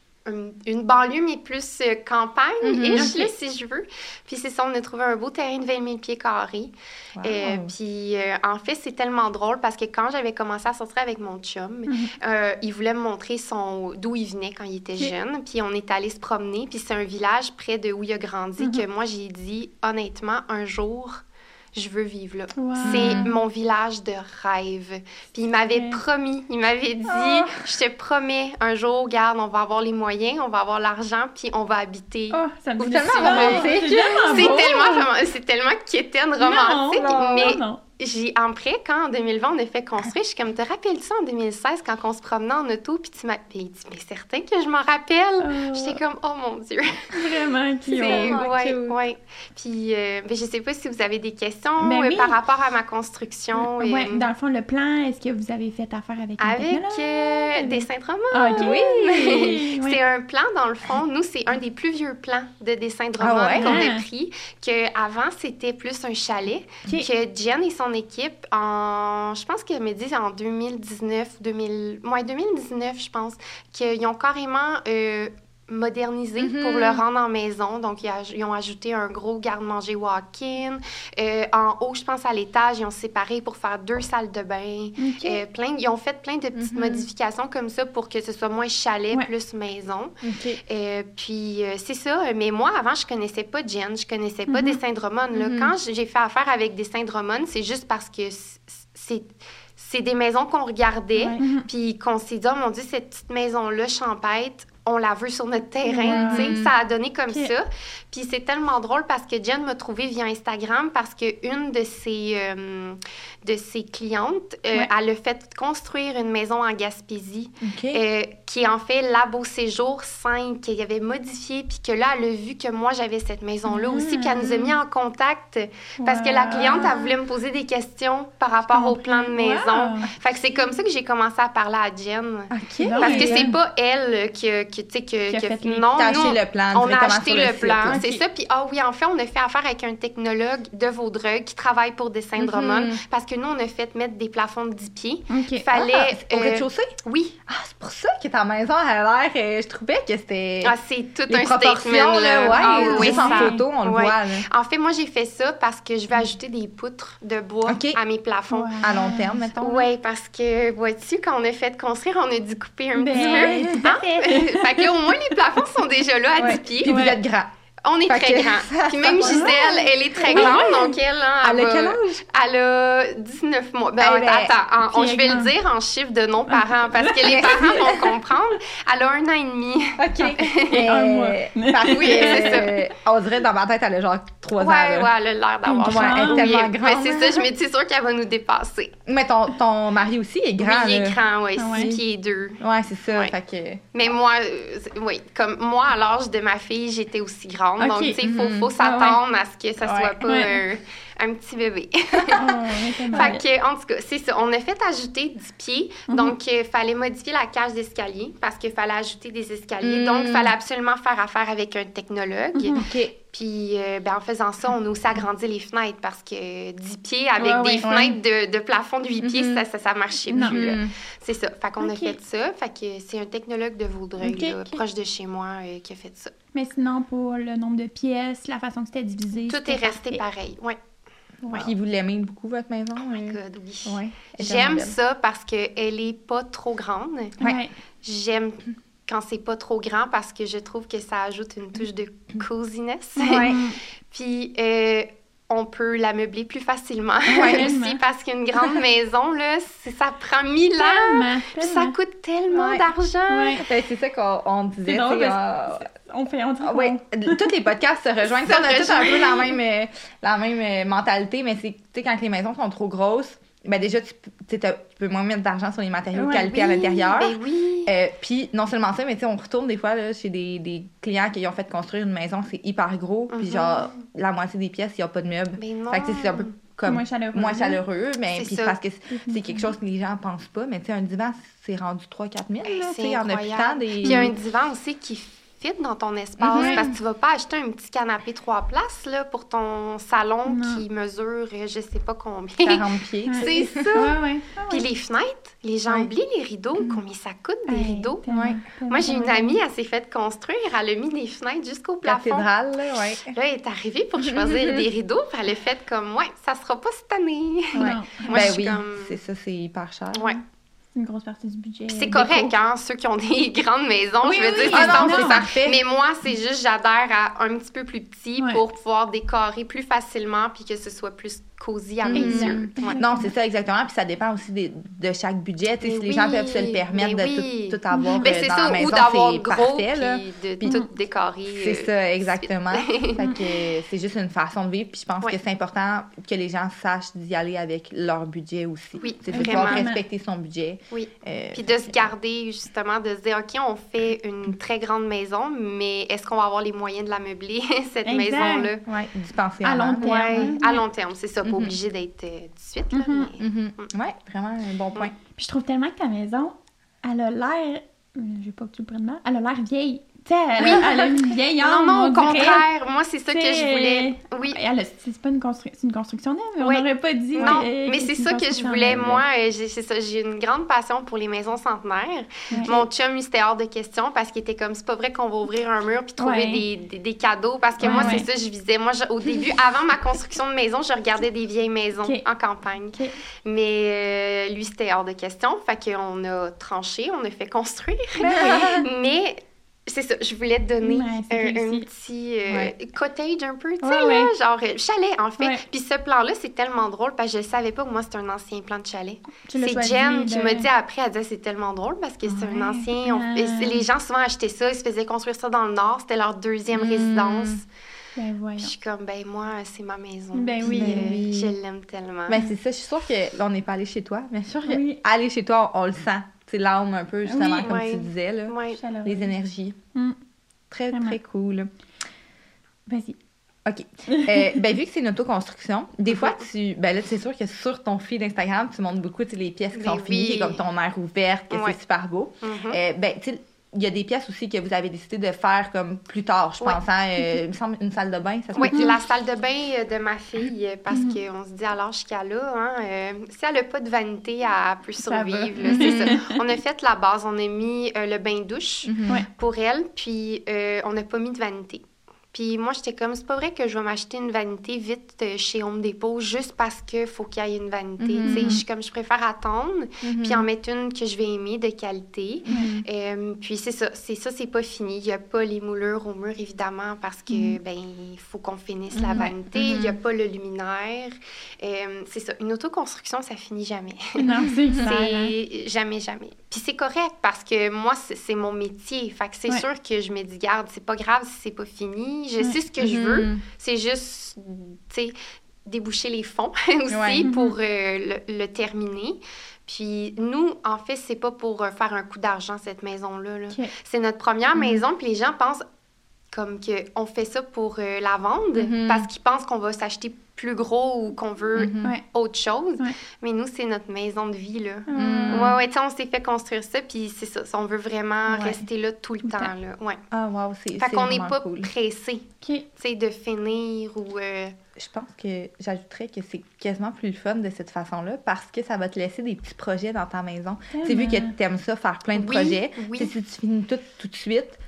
une banlieue, mais plus euh, campagne-ish, mm-hmm, okay. si je veux. Puis c'est ça, on a trouvé un beau terrain de vingt mille pieds carrés. Wow. Euh, puis euh, en fait, c'est tellement drôle parce que quand j'avais commencé à sortir avec mon chum, mm-hmm. euh, il voulait me montrer son, d'où il venait quand il était okay. jeune. Puis on est allé se promener. Puis c'est un village près de où il a grandi mm-hmm. que moi, j'ai dit, honnêtement, un jour... je veux vivre là. Wow. C'est mon village de rêve. Puis il m'avait ouais. promis, il m'avait dit, oh. je te promets, un jour, regarde, on va avoir les moyens, on va avoir l'argent, puis on va habiter. Oh, ça me fait tellement romantique. C'est, c'est tellement, c'est tellement quétaine romantique, non, non, mais... Non, non. J'ai, après, quand en deux mille vingt, on a fait construire, je suis comme, te rappelles-tu en deux mille seize, quand on se promenait en auto, puis tu m'as... Puis il dit, mais certain que je m'en rappelle. Euh... J'étais comme, oh mon Dieu. Vraiment cute. Oui, oui. Puis, euh, ben, je sais pas si vous avez des questions ben oui. euh, par rapport à ma construction. Oui, euh... dans le fond, le plan, est-ce que vous avez fait affaire avec un Avec euh, des Saint-Romain. Ah, OK. Oui. oui. C'est un plan, dans le fond. Nous, c'est un des plus vieux plans de dessin de roman ah ouais? qu'on ah. a pris. Qu'avant, c'était plus un chalet. Okay. Que Jen et son équipe en, je pense qu'elle me dit en deux mille dix-neuf, deux mille, ouais, deux mille dix-neuf, je pense, qu'ils ont carrément euh, modernisé mm-hmm. pour le rendre en maison. Donc, ils, a, ils ont ajouté un gros garde-manger walk-in. Euh, en haut, je pense, à l'étage, ils ont séparé pour faire deux salles de bain. Okay. Euh, plein, ils ont fait plein de petites mm-hmm. modifications comme ça pour que ce soit moins chalet, ouais. plus maison. Okay. Euh, puis, euh, c'est ça. Mais moi, avant, je connaissais pas Jen. Je connaissais pas mm-hmm. Dessin Drummond. Là. Mm-hmm. Quand j'ai fait affaire avec Dessin Drummond, c'est juste parce que c'est... c'est des maisons qu'on regardait, ouais. puis qu'on s'est dit, oh mon Dieu, cette petite maison-là, champêtre, on la veut sur notre terrain, ouais. tu sais, ça a donné comme okay. ça. Puis c'est tellement drôle parce que Jen m'a trouvée via Instagram parce qu'une de ses, euh, de ses clientes, euh, ouais. elle a fait construire une maison en Gaspésie, okay. euh, qui est en fait la Beau Séjour cinq, qu'elle avait modifiée, puis que là, elle a vu que moi, j'avais cette maison-là mmh. aussi, puis elle nous a mis en contact parce wow. que la cliente, elle voulait me poser des questions par rapport au plan de maison. Wow. Fait que c'est comme ça que j'ai commencé à parler à Jen. Okay. Parce que c'est pas elle qui... qui tu sais, que, que, que non, t'as nous, acheté le plan, on a acheté le, le plan, site, c'est okay. ça. Puis, ah oui, en fait, on a fait affaire avec un technologue de Vaudreuil qui travaille pour Dessin mm-hmm. Drummond, parce que nous, on a fait mettre des plafonds de dix pieds. Okay. Il fallait... Ah, au euh, rez-de-chaussée? Oui. Ah, c'est pour ça que ta maison a l'air... Euh, je trouvais que c'était... Ah, c'est tout les un statement, là. Ouais, ah, oui, juste en photo, on le ouais. voit, là. En fait, moi, j'ai fait ça parce que je vais ajouter des poutres de bois okay. à mes plafonds. Ouais. À long terme, mettons. Oui, parce que, vois-tu, quand on a fait construire, on a dû couper un ben, petit peu. Hein? Fait qu'au moins, les plafonds sont déjà là à ouais. dix pieds. Puis vous êtes grand. On est fait très que... grand. Puis même Gisèle, elle est très grande, donc elle... Hein, elle, elle a quel âge? Elle a dix-neuf mois. Ben, eh ben attends, en, on, je vais le dire en chiffres de non-parents, parce que les parents vont comprendre. Elle a un an et demi. OK. Et un mois. Oui, c'est ça. On dirait, dans ma tête, elle a genre trois ouais, ans. Ouais, elle a l'air d'avoir ouais, elle est tellement oui. grande. Mais c'est ça, je me dis, c'est sûr qu'elle va nous dépasser. Mais ton, ton mari aussi est grand. Oui, il est grand, oui, ah, six ouais. pieds deux. Ouais, c'est ça, ouais. fait que... Mais moi, euh, oui, comme moi, à l'âge de ma fille, j'étais aussi grande. Okay. Donc, tu sais, il faut Il faut s'attendre ah ouais. à ce que ça soit ouais. pas ouais. un, un petit bébé. oh, fait que, en tout cas, c'est ça. On a fait ajouter dix pieds. Mm-hmm. Donc, il euh, fallait modifier la cage d'escalier parce qu'il fallait ajouter des escaliers. Mm. Donc, il fallait absolument faire affaire avec un technologue. Mm-hmm. OK. Puis, euh, ben, en faisant ça, on a aussi agrandi les fenêtres parce que dix pieds avec ouais, des ouais, fenêtres ouais. de, de plafond de huit pieds, mm-hmm. ça, ça, ça marchait non. plus. Mm. C'est ça. Fait qu'on okay. a fait ça. Fait que c'est un technologue de Vaudreuil, okay, là, okay. proche de chez moi, euh, qui a fait ça. Mais sinon, pour le nombre de pièces, la façon que c'était divisé, tout c'était est resté parfait. pareil, oui. Wow. Puis vous l'aimez beaucoup, votre maison? Oh my God, oui. Ouais, j'aime ça parce qu'elle n'est pas trop grande. Ouais. J'aime quand c'est pas trop grand parce que je trouve que ça ajoute une touche de coziness. Ouais. Puis, euh, on peut l'ameubler plus facilement Ouais, aussi parce qu'une grande maison, là, ça prend mille ans. Tellement, Puis ça tellement. coûte tellement Ouais. d'argent. Ouais. Ben, c'est ça qu'on on disait. C'est drôle tu sais, parce on- On fait, on dit Ah qu'on- oui, tous les podcasts se rejoignent. Se On a tous un rejoignent. peu la même, euh, la même euh, mentalité, mais c'est, tu sais, quand les maisons sont trop grosses, ben déjà, tu, peux- tu sais, t'as- tu peux moins mettre d'argent sur les matériaux de Ouais, qualité à Oui, l'intérieur. ben oui. Euh, Puis, non seulement ça, mais tu sais, on retourne des fois là, chez des, des clients qui ont fait construire une maison, c'est hyper gros, puis Mhm. genre, la moitié des pièces, il n'y a pas de meubles. Ben non. Fait que tu sais, c'est un peu comme Moins chaleureux. moins chaleureux, mais C'est puis ça. parce que c'est, c'est quelque chose que les gens pensent pas, mais tu sais, un divan, c'est rendu trois quatre mille, Hey, là, tu c'est sais, il y en a plus incroyable. tant des... Puis il y a un divan aussi qui fit dans ton espace Mhm. parce que tu vas pas acheter un petit canapé trois places là, pour ton salon Non. qui mesure euh, je sais pas combien. quarante pieds. Ouais. C'est ça. Ouais, ouais. Ah, Puis ouais. les fenêtres, les gens Ouais. oublient les rideaux, combien ça coûte des Hey, rideaux. tellement, Ouais. tellement, Moi, j'ai une tellement. amie, elle s'est fait construire, elle a mis des fenêtres jusqu'au plafond. Cathédrale, là, ouais. Là, elle est arrivée pour choisir des rideaux, puis elle a fait comme, ouais, ça sera pas cette année. Ouais. Non. Moi, Ben je suis oui, comme- c'est ça, c'est hyper cher. Ouais. C'est une grosse partie du budget. Puis c'est euh, correct, déco. hein, ceux qui ont des grandes maisons, Oui, je veux oui, dire, oui. c'est Ah non, cent pour c'est cent. parfait. Mais moi, c'est juste, j'adhère à un petit peu plus petit Ouais. pour pouvoir décorer plus facilement puis que ce soit plus cosy à mes Mhm. yeux. Ouais. Non, c'est ça, exactement. Puis ça dépend aussi des- de chaque budget. Tu sais, Mais si les gens oui, peuvent se le permettre mais de oui. tout, tout avoir Ben, euh, c'est dans ça, la ou maison, d'avoir c'est gros parfait, là. puis de Mhm. tout décorer. C'est euh, ça, tout de exactement. suite. Fait que c'est juste une façon de vivre. Puis je pense Ouais. que c'est important que les gens sachent d'y aller avec leur budget aussi. Oui, C'est de pouvoir vraiment. respecter son budget. Oui. Euh, Puis fait de se que- garder, justement, de se dire, OK, on fait une très grande maison, mais est-ce qu'on va avoir les moyens de la meubler, cette Exact. maison-là? Ouais, d'y penser À avant. long terme. Ouais, Ouais. à long terme, c'est ça, pas Mhm. obligé d'être euh, tout de suite, là, Mhm. mais- Mhm. Ouais, vraiment un bon point. Puis je trouve tellement que ta maison, elle a l'air. euh, Je veux pas que tu le prennes mal. Elle a l'air vieille. Tu sais, elle, a- elle a une vieille Non, âme, non, on au dirait. contraire, moi, c'est ça que C'est- je voulais. Oui. Elle a- c'est pas une, constru- c'est une construction neuve. Ouais. On n'aurait pas dit. Non, que- mais que c'est une ça que je construction voulais. neuve. Moi, euh, j'ai, c'est ça, j'ai une grande passion pour les maisons centenaires. Ouais. Mon chum, lui, c'était hors de question parce qu'il était comme, c'est pas vrai qu'on va ouvrir un mur puis trouver Ouais. des, des, des cadeaux. Parce que Ouais, moi, ouais. c'est ça, je visais. Moi, je- au début, avant ma construction de maison, je regardais des vieilles maisons Ok. en campagne. Ok. Mais euh, lui, c'était hors de question. Fait qu'on a tranché, on a fait construire. Mais c'est ça, je voulais te donner Ouais, c'est un, un réussi. petit euh, Ouais. cottage un peu, tu sais, Ouais, là, ouais. genre euh, chalet, en fait. Ouais. Puis ce plan-là, c'est tellement drôle parce que je savais pas que moi, c'était un ancien plan de chalet. Tu l'as C'est choisi Jen qui de- m'a dit après, elle disait c'est tellement drôle parce que c'est un Ouais. ancien. on- Ah. et c'est- les gens souvent achetaient ça, ils se faisaient construire ça dans le Nord, c'était leur deuxième Mm. résidence. Ben voyons. Puis je suis comme, ben moi, c'est ma maison. Ben Puis, oui. euh, Ben oui. je l'aime tellement. Ben, c'est ça. Je suis sûre que là, on n'est pas allé chez toi, mais je suis sûre que Oui. aller chez toi, on, on le sent. C'est l'âme un peu, justement, Oui. comme Ouais. tu disais, là. Ouais. Chaleureux. Les énergies. Mm. Très, Vraiment. très cool. Vas-y. OK. Euh, ben, vu que c'est une autoconstruction, des Mhm. fois, tu. Ben là, c'est sûr que sur ton feed Instagram, tu montres beaucoup, tu sais, les pièces qui Ben sont finies, oui. qui est comme ton air ouverte, que Ouais. c'est super beau. Mhm. Euh, ben, tu sais, il y a des pièces aussi que vous avez décidé de faire comme plus tard, je Ouais. pense. Hein? Euh, il me semble une salle de bain, ça se Oui, peut-tu? la salle de bain euh, de ma fille, euh, parce Mhm. qu'on se dit à l'âge qu'elle a, hein, euh, si elle n'a pas de vanité, elle peut Ça va. survivre. là, c'est ça. On a fait la base, on a mis euh, le bain-douche Mhm. Ouais. pour elle, puis euh, on n'a pas mis de vanité. Puis moi, j'étais comme, c'est pas vrai que je vais m'acheter une vanité vite euh, chez Home Depot juste parce qu'il faut qu'il y ait une vanité. Mhm. Tu sais, je suis comme, je préfère attendre, Mhm. puis en mettre une que je vais aimer de qualité. Mhm. Euh, puis c'est ça, c'est ça, c'est pas fini. Il n'y a pas les moulures au mur, évidemment, parce que, Mhm. ben, il faut qu'on finisse la Mhm. vanité. Mhm. Il n'y a pas le luminaire. Euh, c'est ça, une autoconstruction, ça finit jamais. Non, c'est clair. hein. C'est jamais, jamais. Puis c'est correct, parce que moi, c'est c'est mon métier. Fait que c'est Ouais. sûr que je me dis, garde, c'est pas grave si c'est pas fini. Je Ouais. sais ce que je veux. Mhm. C'est juste, tu sais, déboucher les fonds aussi Ouais. pour euh, le, le terminer. Puis nous, en fait, c'est pas pour euh, faire un coup d'argent, cette maison-là. là. Ok. C'est notre première Mhm. maison, puis les gens pensent comme qu'on fait ça pour euh, la vendre, Mhm. parce qu'ils pensent qu'on va s'acheter plus gros ou qu'on veut Mhm. Ouais. autre chose. Ouais. Mais nous, c'est notre maison de vie, là. Mhm. Ouais, ouais, tu sais, on s'est fait construire ça, puis c'est ça. On veut vraiment Ouais. rester là tout le Tout le temps, temps. là. Ouais. Ah, wow, c'est Fait c'est qu'on n'est vraiment pas cool. pressé, Ok. tu sais, de finir ou... euh, Je pense que j'ajouterais que c'est quasiment plus le fun de cette façon-là parce que ça va te laisser des petits projets dans ta maison. Tu sais, vu que Tellement. tu aimes ça, faire plein de Oui, projets, oui. tu sais, si tu finis tout tout de suite,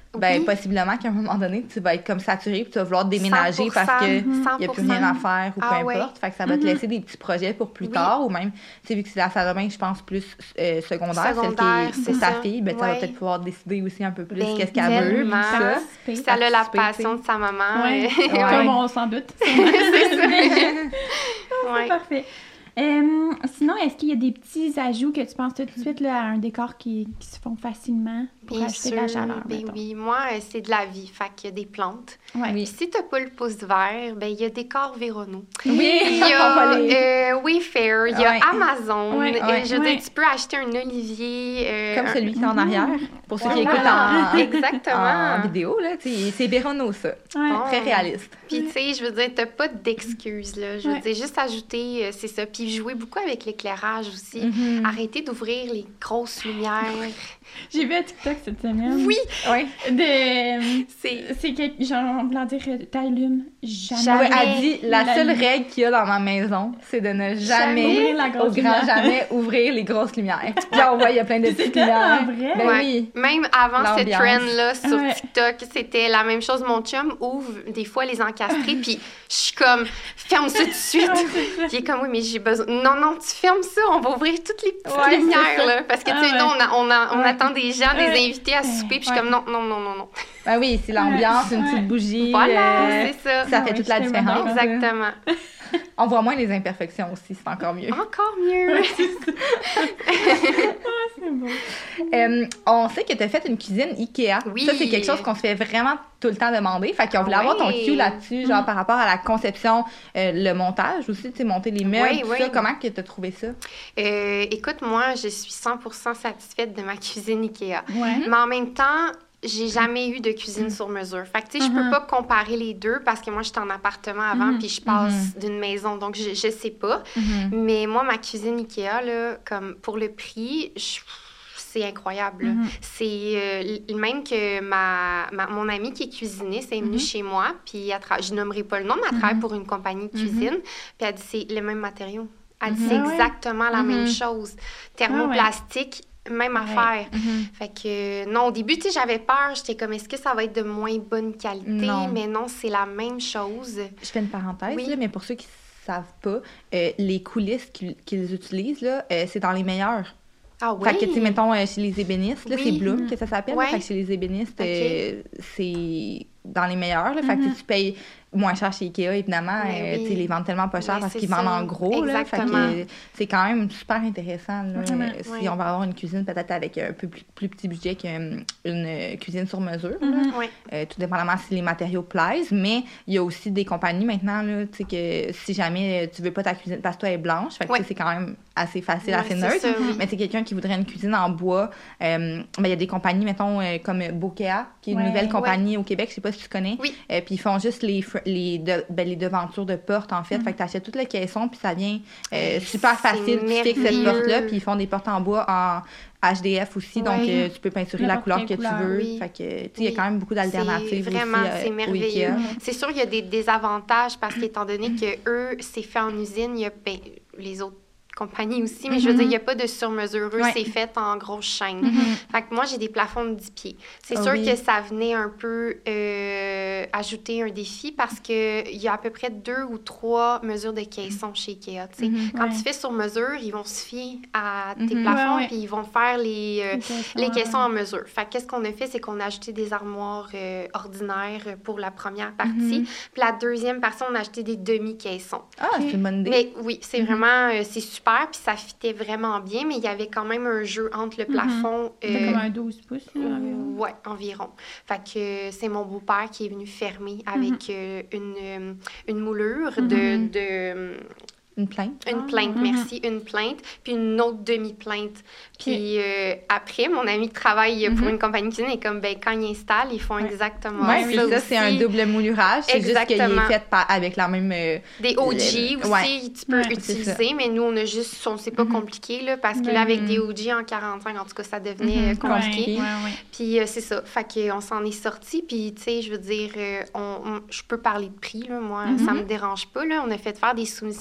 ben Oui. possiblement qu'à un moment donné, tu vas être comme saturé puis tu vas vouloir déménager cent pour cent, parce qu'il cent n'y a pour plus cent. rien à faire ou peu Ah importe. ouais. Fait que ça va te Mhm. laisser des petits projets pour plus Oui. tard ou même, tu sais, vu que c'est la salle de bain, je pense, plus euh, secondaire, celle Secondaire, qui est c'est pour sa ça. fille, ben ça va Ouais. peut-être pouvoir décider aussi un peu plus Ben, qu'est-ce qu'elle veut, tellement. puis ça. Puis ça a la Participer, passion de sa maman. Ouais. euh, Ouais. Comme on s'en doute. c'est ça. Ouais. Parfait. Euh, sinon, est-ce qu'il y a des petits ajouts que tu penses tout de suite là, à un décor qui, qui se font facilement pour Bien ajouter sûr, de la chaleur? ben mettons? oui. Moi, euh, c'est de la vie. Fait qu'il y a des plantes. Ouais. Oui. Puis si t'as pas le pouce vert, ben il y a Décor Vérono. Oui, Il y on va a les- euh, Wayfair, il y a Ouais. Amazon. Ouais, euh, ouais. je veux Ouais. dire, tu peux acheter un olivier. euh, Comme un- celui qui est en arrière, pour ceux qui Voilà. écoutent en, Exactement. en vidéo, là, tu sais, c'est Bérono, ça. Ouais. Bon. Très réaliste. Puis, tu sais, je veux dire, t'as pas d'excuses, là. Je veux Ouais. dire, juste ajouter, euh, c'est ça. Puis, jouer beaucoup avec l'éclairage aussi. Mhm. Arrêter d'ouvrir les grosses lumières. J'ai vu un TikTok cette semaine. Oui! Ouais. De... C'est... C'est que, genre, on dire, t'allumes jamais. Jamais. Ouais, elle dit, la La seule lumière. règle qu'il y a dans ma maison, c'est de ne Jamais jamais, ouvrir la au grosse grand lumière. jamais, ouvrir les grosses lumières. Puis là, on voit, il y a plein de C'est petites tellement lumières. vrai. Ben Ouais. oui. Même avant cette L'ambiance. trend-là sur Ouais. TikTok, c'était la même chose. Mon chum ouvre des fois les encastrés, puis je suis comme, ferme ça tout de suite. Ouais, c'est ça. Puis il est comme, oui, mais j'ai besoin. Non, non, tu fermes ça, on va ouvrir toutes les petites Ouais, lumières, c'est ça. là. Parce que, tu Ah sais, ouais. nous, on, a- on, a- on Ouais. attend des gens, des Ouais. invités à souper, puis je suis Ouais. comme, non, non, non, non, non. Ben oui, c'est l'ambiance, Ouais. une petite Ouais. bougie. Voilà, euh, c'est ça. ça fait Ouais, toute la je suis tellement différence. d'accord. Exactement. On voit moins les imperfections aussi, c'est encore mieux. Encore mieux. C'est bon. Euh, on sait que tu as fait une cuisine Ikea. Oui. Ça, c'est quelque chose qu'on se fait vraiment tout le temps demander. Fait qu'on voulait Ah avoir ton ouais. cue là-dessus, genre Mm. par rapport à la conception, euh, le montage aussi, tu sais, monter les meubles, Oui, tout oui. ça. Comment que tu as trouvé ça? Euh, écoute, moi, je suis cent pour cent satisfaite de ma cuisine Ikea. Ouais. Mais en même temps, j'ai jamais eu de cuisine sur mesure. Fait que, tu sais, je Mhm. peux pas comparer les deux parce que moi, j'étais en appartement avant, Mhm. puis je passe d'une maison, donc je, je sais pas. Mais moi, ma cuisine Ikea, là, comme pour le prix, je- c'est incroyable. là. Mhm. C'est euh, l- même que ma, ma- mon amie qui est cuisiniste est venue Mhm. chez moi, puis elle tra- je nommerai pas le nom, mais elle travaille pour une compagnie de cuisine, puis elle dit c'est les mêmes matériaux. Elle dit Mhm. c'est Ah ouais? exactement la même Mhm. chose. Thermoplastique, même Pareil. affaire. Mhm. Fait que non, au début, tu sais, j'avais peur. J'étais comme, est-ce que ça va être de moins bonne qualité? Non. Mais non, c'est la même chose. Je fais une parenthèse, Oui. là, mais pour ceux qui savent pas, euh, les coulisses qu'ils qu'ils utilisent, là, euh, c'est dans les meilleurs. Ah oui? Fait que, tu sais, mettons, euh, chez les ébénistes, là, Oui. c'est Bloom que ça s'appelle. Ouais. Fait que chez les ébénistes, Ok. euh, c'est dans les meilleurs. Là. Fait que Mhm. tu payes moins cher chez Ikea, évidemment. Mais euh, oui. tu sais, ils les vendent tellement pas cher Mais parce c'est qu'ils vendent ça. en gros. Là. Fait que Exactement. euh, c'est quand même super intéressant. Là, Vraiment. euh, si Ouais. on va avoir une cuisine peut-être avec un peu plus, plus petit budget qu'une une cuisine sur mesure. là. Mhm. Oui. Euh, tout dépendamment si les matériaux plaisent, mais il y a aussi des compagnies maintenant, là, tu sais, que si jamais tu veux pas ta cuisine, parce que toi, elle est blanche, fait que Ouais. tu sais, c'est quand même assez facile, Ouais, assez c'est neutre. ça, oui. Mais c'est quelqu'un qui voudrait une cuisine en bois, euh, ben, il y a des compagnies, mettons, euh, comme Bokeh, qui est une Ouais. nouvelle compagnie au Québec, je sais pas si tu connais. Oui. Euh, puis ils font juste les, fr- les, de- ben, les devantures de porte, en fait. Fait que tu achètes tout le caisson, puis ça vient euh, super C'est facile. Tu fixes cette merveilleux. porte-là, puis ils font des portes en bois en H D F aussi, donc Ouais. euh, tu peux peinturer la N'importe couleur que quelle tu couleur, veux. oui. Fait que, tu sais, il y a Oui. quand même beaucoup d'alternatives C'est vraiment, aussi euh, c'est au merveilleux. Ikea. C'est sûr, il y a des désavantages parce qu'étant donné que eux, c'est fait en usine, il y a ben, les autres compagnies aussi, mais je veux dire, il n'y a pas de sur-mesure. Eux, Ouais. c'est fait en grosse chaîne. Mhm. Fait que moi, j'ai des plafonds de dix pieds. C'est Ah sûr oui. que ça venait un peu euh, ajouter un défi parce qu'il y a à peu près deux ou trois mesures de caisson chez Ikea. tu sais. Mhm. Quand Ouais. tu fais sur mesure, ils vont se fier à tes Mhm. plafonds Ouais, ouais. puis ils vont faire les, euh, les ouais. caissons en mesure. Fait que qu'est-ce qu'on a fait, c'est qu'on a ajouté des armoires euh, ordinaires pour la première partie. Mhm. Puis la deuxième partie, on a acheté des demi-caissons. Ah, c'est une bonne idée. Mais oui, c'est Mhm. vraiment, euh, c'est super, puis ça fitait vraiment bien, mais il y avait quand même un jeu entre le Mhm. plafond. C'était euh, comme un douze pouces, là, environ. Ouais, environ. Fait que euh, c'est mon beau-père qui est venu fermer avec euh, une, euh, une moulure de, Mhm. de Une plainte. une Ah. plainte, Mhm. merci, une plainte, puis une autre demi-plainte. Puis euh, après, mon ami qui travaille pour Mhm. une compagnie de cuisine est comme, ben quand ils installent, ils font Ouais. exactement Ouais, ça puis ça, c'est un aussi. double moulurage. C'est juste qu'il est Exactement. fait par- avec la même. euh, Des O G Le- aussi, ouais. tu peux Ouais, c'est utiliser, mais nous, on a juste, on c'est pas Mhm. compliqué, là, parce que Ouais. là, avec des O G en quarante-cinq, en tout cas, ça devenait Mhm. euh, compliqué. Ouais. Ouais, ouais. Puis euh, c'est ça, fait qu'on s'en est sorti, puis tu sais, je veux dire, euh, on, on- je peux parler de prix, là, moi, Mhm. ça me dérange pas, là. On a fait faire des soumissions, puis c'était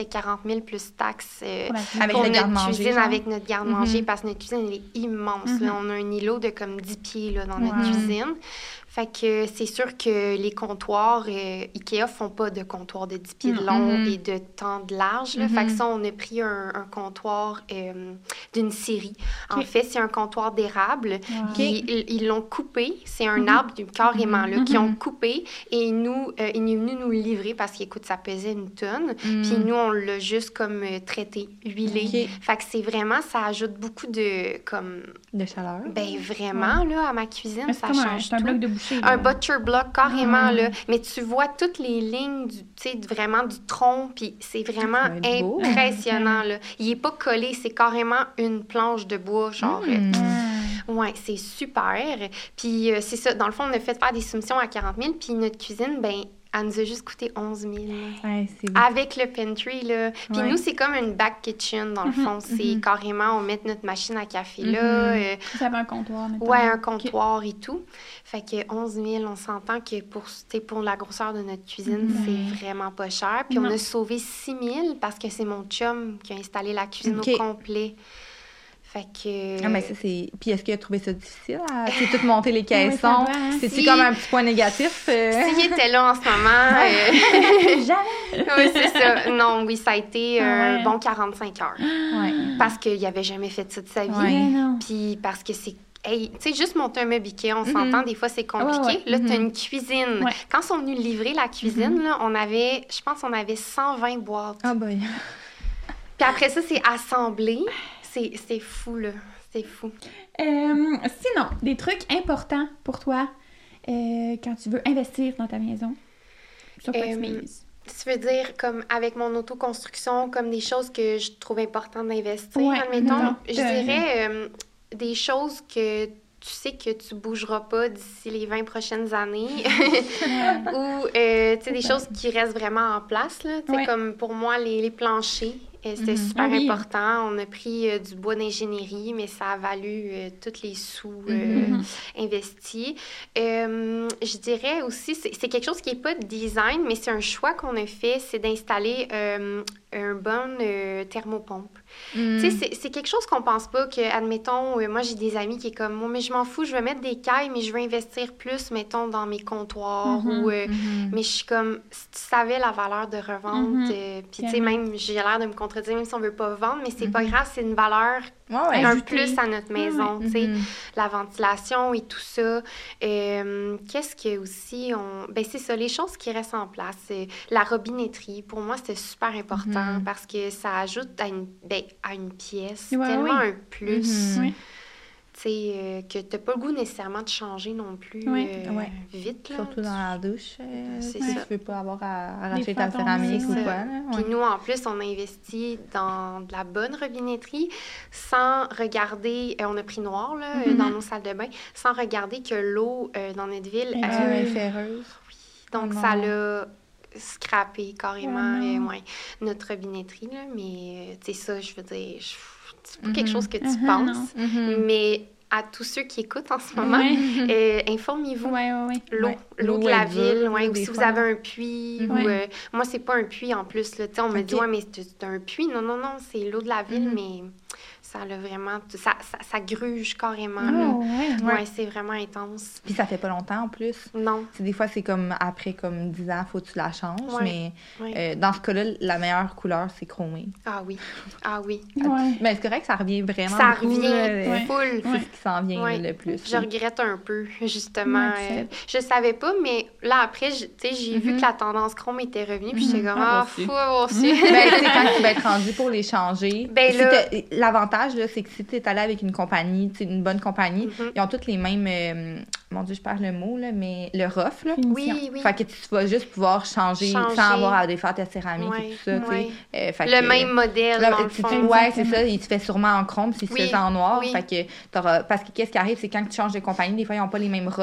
fait quarante mille plus taxes euh, avec pour le notre garde-manger, cuisine, genre. avec notre garde-manger, Mm-hmm. parce que notre cuisine, elle est immense. Mm-hmm. Là. On a un îlot de comme dix pieds là, dans notre Wow. cuisine. Fait que c'est sûr que les comptoirs, euh, Ikea font pas de comptoir de dix pieds de long Mm-hmm. et de tant de large. Là. Mm-hmm. Fait que ça, on a pris un, un comptoir euh, d'une série. Okay. En fait, c'est un comptoir d'érable. Wow. Puis ils, ils l'ont coupé. C'est un Mm-hmm. arbre carrément là, Mm-hmm. qu'ils ont coupé. Et nous, euh, il est venu nous le livrer parce qu'écoute, ça pesait une tonne. Mm. Puis nous, on l'a juste comme euh, traité, huilé. Okay. Fait que c'est vraiment, ça ajoute beaucoup de, comme... De chaleur. Ben vraiment, ouais. là, à ma cuisine, Mais ça c'est comme change un, c'est un tout. bloc de boucher. Un là. butcher block, carrément, Ah. là. Mais tu vois toutes les lignes, du, tu sais, vraiment du tronc, puis c'est vraiment Ça va être beau. impressionnant, là. Il est pas collé, c'est carrément une planche de bois, genre... Mm. euh, Ah. Ouais, c'est super. Puis euh, c'est ça, dans le fond, on a fait faire des soumissions à quarante mille, puis notre cuisine, ben elle nous a juste coûté onze mille. Ouais, c'est beau. Avec le pantry, là. Puis Ouais. nous, c'est comme une back kitchen, dans le Mhm, fond. C'est mhm. carrément, on met notre machine à café Mhm. là. euh, Vous avez un comptoir, mettons. ouais, un comptoir et tout. Fait que onze mille, on s'entend que pour, tu sais, pour la grosseur de notre cuisine, Mhm. c'est vraiment pas cher. Puis on Non. a sauvé six mille parce que c'est mon chum qui a installé la cuisine Ok. au complet. Fait que... Ah, mais ça, c'est. Puis est-ce qu'il a trouvé ça difficile à tu sais, tout monter les Oui, ça caissons? doit, hein. C'est-tu Si- comme un petit point négatif? euh? S'il était là en ce moment... euh, Jamais! oui, c'est ça. Non, oui, ça a été Ah un ouais. bon quarante-cinq heures. Ouais. Parce qu'il avait jamais fait ça de sa vie. Ouais. Mais non. Puis parce que c'est... Hey, tu sais, juste monter un meuble Ikea, on Mhm. s'entend, des fois, c'est compliqué. Ouais, ouais. Là, t'as Mhm. une cuisine. Ouais. Quand ils sont venus livrer la cuisine, là, on avait... Je pense qu'on avait cent vingt boîtes. Ah, boy. Puis après ça, c'est assemblé. C'est c'est fou, là. C'est fou. Euh, sinon, des trucs importants pour toi euh, quand tu veux investir dans ta maison. Sur quoi tu Euh, mises? Tu veux dire, comme avec mon autoconstruction, comme des choses que je trouve importantes d'investir, Ouais, admettons. mettons. Je Euh, dirais euh, des choses que tu sais que tu bougeras pas d'ici les vingt prochaines années. Ou, euh, tu sais, des choses qui restent vraiment en place, là. Tu sais, Ouais. comme pour moi, les, les planchers. euh, C'était Mhm. super Ah oui. important. On a pris euh, du bois d'ingénierie, mais ça a valu euh, tous les sous euh, Mhm. investis. Euh, je dirais aussi, c'est c'est quelque chose qui n'est pas de design, mais c'est un choix qu'on a fait, c'est d'installer euh, un bon euh, thermopompe. Mm. Tu sais, c'est- c'est quelque chose qu'on pense pas que, admettons, euh, moi j'ai des amis qui est comme, moi, mais je m'en fous, je vais mettre des cailles, mais je veux investir plus, mettons, dans mes comptoirs. Mhm. ou euh, Mhm. Mais je suis comme, si tu savais la valeur de revente, Mhm. euh, puis tu sais, Tellement. même, j'ai l'air de me contredire, même si on veut pas vendre, mais c'est pas Mhm. grave, c'est une valeur, Ouais, ouais. un Ajouter. plus à notre maison, tu sais. Mhm. La ventilation et tout ça. Euh, Qu'est-ce que aussi on... Ben c'est ça, les choses qui restent en place. C'est la robinetterie, pour moi, c'était super important Mhm. parce que ça ajoute à une, ben, à une pièce Ouais, tellement oui. un plus. Mhm. Oui. Tu sais, euh, que t'as pas le goût nécessairement de changer non plus Ouais. euh, Ouais. vite. Là. Surtout dans la douche. euh, C'est si ça. tu veux pas avoir à arracher Des ta photons, céramique c'est ou ça. quoi. là, Puis ouais. nous, en plus, on a investi dans de la bonne robinetterie sans regarder, euh, on a pris noir là, euh, Mhm. dans nos salles de bain, sans regarder que l'eau euh, dans notre ville, Elle Ah, euh, ouais, Oui. ferreuse. donc Oh ça non. l'a scrappé carrément Oh non. euh, ouais, notre robinetterie. Là, mais euh, tu sais, ça, je veux dire, je- c'est pas Mhm. quelque chose que tu Mhm, penses, Mhm. mais à tous ceux qui écoutent en ce moment, Ouais. euh, informez-vous. Ouais, ouais, ouais. L'eau, Ouais. l'eau de L'eau la est ville, dure, ouais, ou des si vous fois. avez un puits, Mhm. ou euh, moi c'est pas un puits en plus, là, tu sais, on me dit Ok. ouais mais c'est c'est un puits, non non non, c'est l'eau de la ville, Mhm. mais ça a vraiment, ça, ça, ça gruge carrément, Oh, là. ouais. Ouais, c'est vraiment intense. Puis ça fait pas longtemps en plus. Non, Tu sais, des fois, c'est comme après comme dix ans, faut que tu la changes. Ouais. Mais ouais. euh, dans ce cas-là, la meilleure couleur, c'est chromé. Ah oui, ah oui, Ouais. Mais c'est correct, ça revient vraiment ça beaucoup. revient là, Ouais. full. C'est ce qui s'en vient Ouais. le plus. Je regrette un peu, justement. Ouais, euh, je savais pas, mais là, après, je- tu sais, j'ai vu Mhm. que la tendance chrome était revenue, puis j'étais Mhm. comme, Ah, ah, moi aussi. fou avoir su. Ben, tu sais, quand tu vas être rendu pour les changer, Ben si là- t'as- l'avantage, là, c'est que si tu es allé avec une compagnie, tu sais, une bonne compagnie, Mhm. ils ont toutes les mêmes, euh, mon Dieu, je perds le mot, là, mais le rough, là. Finition. Oui, oui. Fait que tu vas juste pouvoir changer, Changer. sans avoir à défaire ta céramique Ouais, et tout ça, tu sais. ouais. Euh, fait Le que- même modèle, Là, dans le tu- fond. tu- ouais, c'est Exactement. ça. Il se fait sûrement en chrome s'il se Oui, faisait en noir. oui. Fait que t'auras- parce que qu'est-ce qui arrive, c'est quand tu changes de compagnie, des fois, ils n'ont pas les mêmes roughs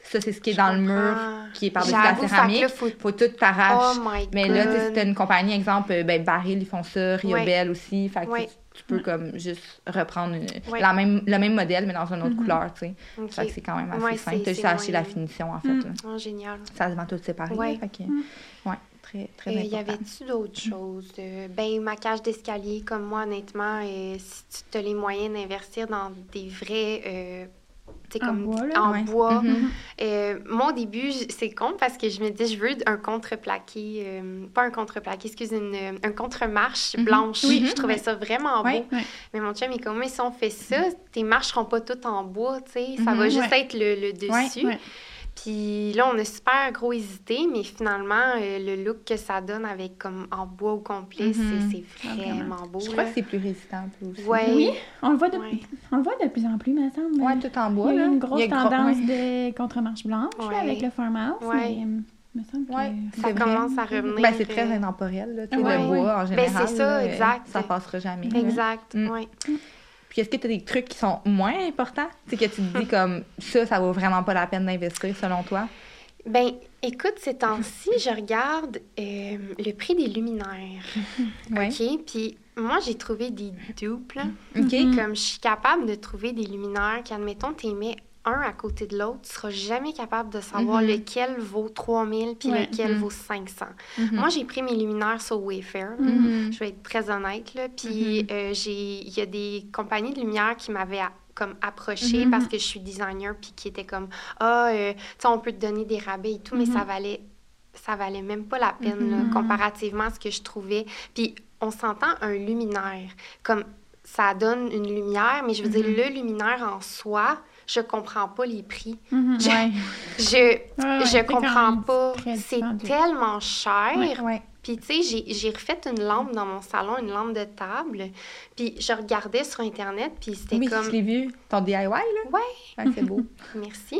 ça, c'est ce qui est Je dans le comprends. mur, qui est par-dessus la J'avoue, fait que céramique. là, faut- Faut tout t'arracher. Oh my Mais là, tu sais, God. si t'as une compagnie, exemple, euh, ben, Baril, ils font ça, Riobel aussi. Fait que Ouais. tu, tu peux comme juste reprendre une- Ouais. la même, le même modèle, mais dans une autre Mhm. couleur, tu sais. Ok. Fait que c'est quand même assez Ouais, simple. c'est- T'as juste c'est à acheter moins- la finition, en fait. Mm. là. Oh, génial. Ça se vend tout séparé. Ouais. là, fait que, Mm. ouais, très, très Euh, y important. avait-tu d'autres choses? Euh, ben, ma cage d'escalier, comme moi, honnêtement, euh, si tu as les moyens d'investir dans des vrais... euh, tu sais, En comme bois, là? en Ouais. bois. Mhm. Euh, moi, au début, j- c'est con parce que je me dis, je veux un contreplaqué, euh, pas un contreplaqué, excuse, une, un contre-marche Mhm. blanche. Oui. Je trouvais Ouais. ça vraiment Ouais. beau. Ouais. Mais mon chum, il est comme, mais si on fait ça, tes marches seront pas toutes en bois, tu sais. Ça Mhm. va juste Ouais. être le, le dessus. Ouais. Puis là, on a super gros hésité, mais finalement, euh, le look que ça donne avec comme en bois au complet, Mhm. c'est- c'est Ah, vraiment beau. Je là. crois que c'est plus résistant un peu aussi. Ouais. Oui, on le voit de, Ouais. on le voit de plus en plus, me semble. Ouais, tout en bois. Il y a eu là. une grosse Il y a gros- tendance ouais. de contre-marche blanche là, Ouais. avec le farmhouse, Ouais. mais euh, me semble Ouais, que... Ça c'est commence vrai. à revenir. Ben, c'est très euh, intemporel, là. Tu sais, Ouais. le bois, en Ben, général. c'est ça, là, exact. Ça passera jamais. là. Exact, Mm. ouais. Puis est-ce que tu as des trucs qui sont moins importants? Tu sais, que tu te dis comme ça, ça vaut vraiment pas la peine d'investir selon toi? Ben, écoute, ces temps-ci, je regarde euh, le prix des luminaires. Oui. OK? Puis moi, j'ai trouvé des dupes, là. OK. Mhm. Comme je suis capable de trouver des luminaires qui, admettons, tu mets un à côté de l'autre, tu seras jamais capable de savoir Mhm. lequel vaut trois mille puis Ouais. lequel Mhm. vaut cinq cents. Mhm. Moi, j'ai pris mes luminaires sur Wayfair. là. Mhm. Je vais être très honnête, là. Puis Mhm. euh, j'ai... il y a des compagnies de lumière qui m'avaient a- comme approché Mhm. parce que je suis designer puis qui étaient comme « Ah, euh, tu sais, on peut te donner des rabais et tout, mais Mhm. ça valait... ça valait même pas la peine, là, Mhm. comparativement à ce que je trouvais. Puis on s'entend un luminaire, comme ça donne une lumière, mais je veux Mhm. dire, le luminaire en soi, je comprends pas les prix. Mhm. Je- Ouais. Je, Ouais, ouais, je c'est quand comprends même pas. très C'est dispendieux. tellement cher. Ouais. Ouais. Puis, tu sais, j'ai, j'ai refait une lampe dans mon salon, une lampe de table. Puis, je regardais sur Internet, puis c'était Oui, comme... je l'ai vu. Ton D I Y, là? Ouais. Ouais, c'est beau. Merci.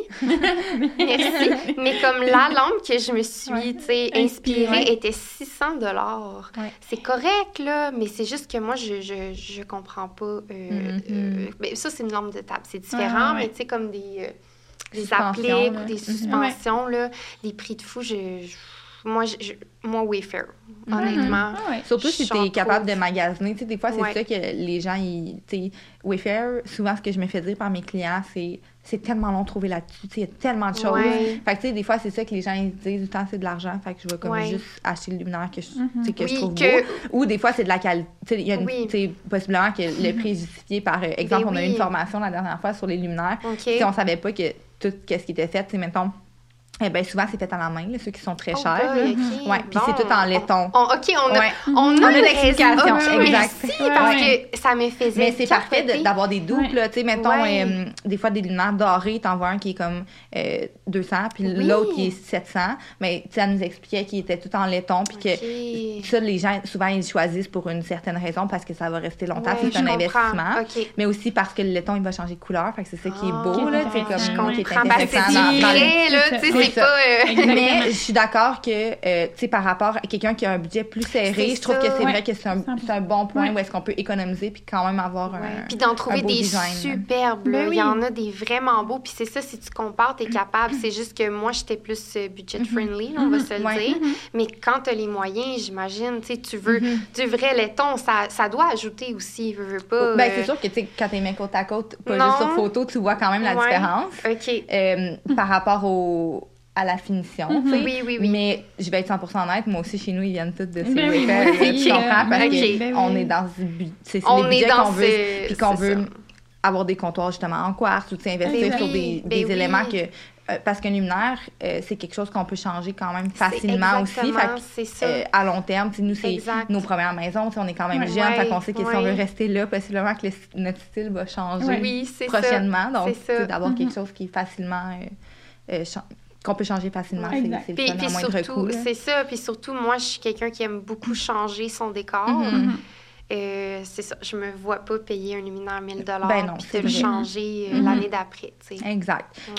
Merci. Mais comme la lampe que je me suis, Ouais. tu sais, Inspirée. inspirée était six cents dollars. Ouais. C'est correct, là, mais c'est juste que moi, je, je, je comprends pas. euh, Mhm. euh, ben, ça, c'est une lampe de table. C'est différent, Ah, ouais. mais tu sais, comme des, euh, des Suspensions, appliques là. ou des Mhm. suspensions, là, des prix de fou, je... je- moi, je, je- moi, Wayfair, Mhm. honnêtement. Ah ouais. Surtout si Je tu es s'en capable de trouve. magasiner. Tu sais, des fois, c'est Ouais. ça que les gens, ils, tu sais, Wayfair, souvent, ce que je me fais dire par mes clients, c'est c'est tellement long de trouver là-dessus. Tu sais, il y a tellement de choses. Ouais. Fait que, tu sais, des fois, c'est ça que les gens, ils disent, du temps, c'est de l'argent. Fait que je vais comme Ouais. juste acheter le luminaire que je, Mhm. tu sais, que je Oui, trouve que- beau. Ou des fois, c'est de la qualité. Tu sais, il y a une, Oui. tu sais, possiblement que le prix est justifié par, euh, exemple, Ben on a eu oui. une formation la dernière fois sur les luminaires. OK. Puis on savait pas que tout ce qui était fait, tu sais, mettons, eh ben souvent, c'est fait à la main, là, ceux qui sont très Oh chers. boy, là. OK. Ouais, puis c'est Bon, tout en laiton. on- on- OK, on a, Ouais. on a, On a une l'explication, raison. OK, exact. Merci, Ouais, parce ouais. que ça me faisait Mais c'est parfait de- capoter. d'avoir des doupes, Ouais. là. Tu sais, mettons, Ouais. euh, des fois, des luminaires dorés, t'en vois un qui est comme euh, deux cents, puis Oui. l'autre qui est sept cents. Mais, tu sais, elle nous expliquait qu'il était tout en laiton, puis que OK. ça, les gens, souvent, ils choisissent pour une certaine raison, parce que ça va rester longtemps, Ouais, puis c'est je un comprends. investissement. OK. Mais aussi parce que le laiton, il va changer de couleur, fait que c'est ça qui est Ah, beau, là, tu sais, ok, comme, je qui est comprends. Ben, c'est intéressant dans- dans le- vrai, là, C'est tu sais, ça. c'est C'est pas... euh, Exactement. Mais je suis d'accord que, euh, tu sais, par rapport à quelqu'un qui a un budget plus serré, C'est je trouve ça. que c'est Ouais. vrai que c'est un, cent pour cent. c'est un bon point Ouais. où est-ce qu'on peut économiser puis quand même avoir Ouais. un... Puis d'en trouver un beau des design. superbes, là. Ben Il y oui. en a des vraiment beaux. Puis c'est ça, si tu compares, t'es capable. C'est juste que moi, j'étais plus euh, budget-friendly, là, on va se le Ouais. dire. Mhm. Mais quand t'as les moyens, j'imagine, tu sais, tu veux Mhm. du vrai laiton, ça, ça doit ajouter aussi, veux, veux pas. Ben, euh, c'est sûr que, tu sais, quand t'es mis côte à côte, pas Non. juste sur photo, tu vois quand même la Ouais. différence OK. euh, par rapport au, à la finition, tu sais. Oui, oui, oui. Mais je vais être cent pour cent honnête, moi aussi, chez nous, ils viennent tous de ces Ben oui, Wayfair, moi là, aussi, tu comprends, euh, parce ok. que Ben on oui. est dans ce but, c'est c'est On les est budgets dans qu'on veut, ce- puis qu'on c'est veut ça. avoir des comptoirs justement en quartz ou tu sais, investir Ben sur oui, des, ben des oui. éléments que euh, parce qu'un luminaire euh, c'est quelque chose qu'on peut changer quand même facilement aussi, Exactement, fait que, c'est ça. euh, à long terme, tu sais, nous c'est Exact. nos premières maisons, tu sais, on est quand même Ouais. jeunes, fait Ouais, qu'on sait que si ouais. on veut rester là, possiblement que le- notre style va changer Oui, c'est ça. prochainement, donc C'est tu sais, ça. d'avoir Mhm. quelque chose qui est facilement euh, euh, cha- qu'on peut changer facilement, Ouais, c'est exact. c'est le Puis, fun puis à moindre surtout, coût. là. c'est ça. Puis surtout, moi, je suis quelqu'un qui aime beaucoup changer son décor. Mhm. Mhm. Euh, c'est ça. Je me vois pas payer un luminaire mille dollars Ben non, puis te c'est le vrai. changer euh, Mhm. l'année d'après, tu sais. Exact. Ouais.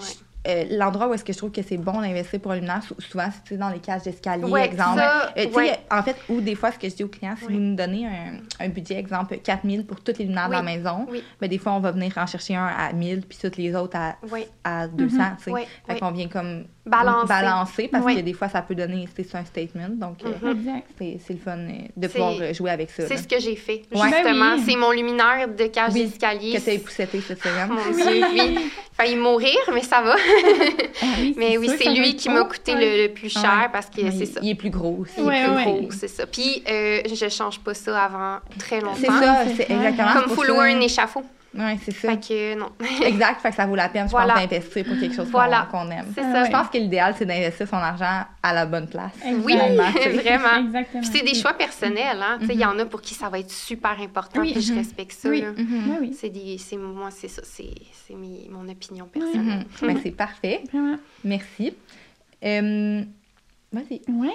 euh, l'endroit où est-ce que je trouve que c'est bon d'investir pour un luminaire, souvent, c'est dans les cages d'escalier, ouais, exemple. Ça, euh, tu ouais. sais, en fait, ou des fois, ce que je dis aux clients, si oui. vous nous donnez un, un budget, exemple, quatre mille pour toutes les luminaires oui. dans la maison, oui. ben, des fois, on va venir en chercher un à mille, puis toutes les autres à, oui. à deux cents, mm-hmm. tu sais. Oui. Fait oui. qu'on vient comme balancer, balancer parce oui. que des fois, ça peut donner, c'est un statement. Donc, mm-hmm. euh, c'est, c'est le fun de pouvoir jouer avec ça. C'est là. ce que j'ai fait, ouais. justement. Oui. C'est mon luminaire de cage oui, d'escalier. Que tu as épousseté cette semaine. Mon Dieu, oui. Failli mourir, mais ça va. Ah oui, mais oui, c'est lui qui m'a coûté ouais. le, le plus cher ouais. parce que mais c'est ça. Il est plus gros aussi. Il ouais, est plus ouais. gros, c'est ça. Puis, euh, je change pas ça avant très longtemps. C'est ça, c'est exactement. Comme faut louer un échafaud. Oui, c'est ça. Fait que non. Exact, fait que ça vaut la peine, je voilà. pense, d'investir pour quelque chose voilà. qu'on, qu'on aime. C'est ça. Je pense que l'idéal, c'est d'investir son argent à la bonne place. Exactement. Oui, vraiment. Exactement. Puis c'est des choix personnels, hein. Il mm-hmm. y en a pour qui ça va être super important, oui. puis mm-hmm. je respecte ça. Oui. Là. Mm-hmm. oui. C'est des, c'est, moi, c'est ça, c'est, c'est mes, mon opinion personnelle. Mm-hmm. Ben, c'est parfait. Vraiment. Merci. Euh, vas-y. Ouais.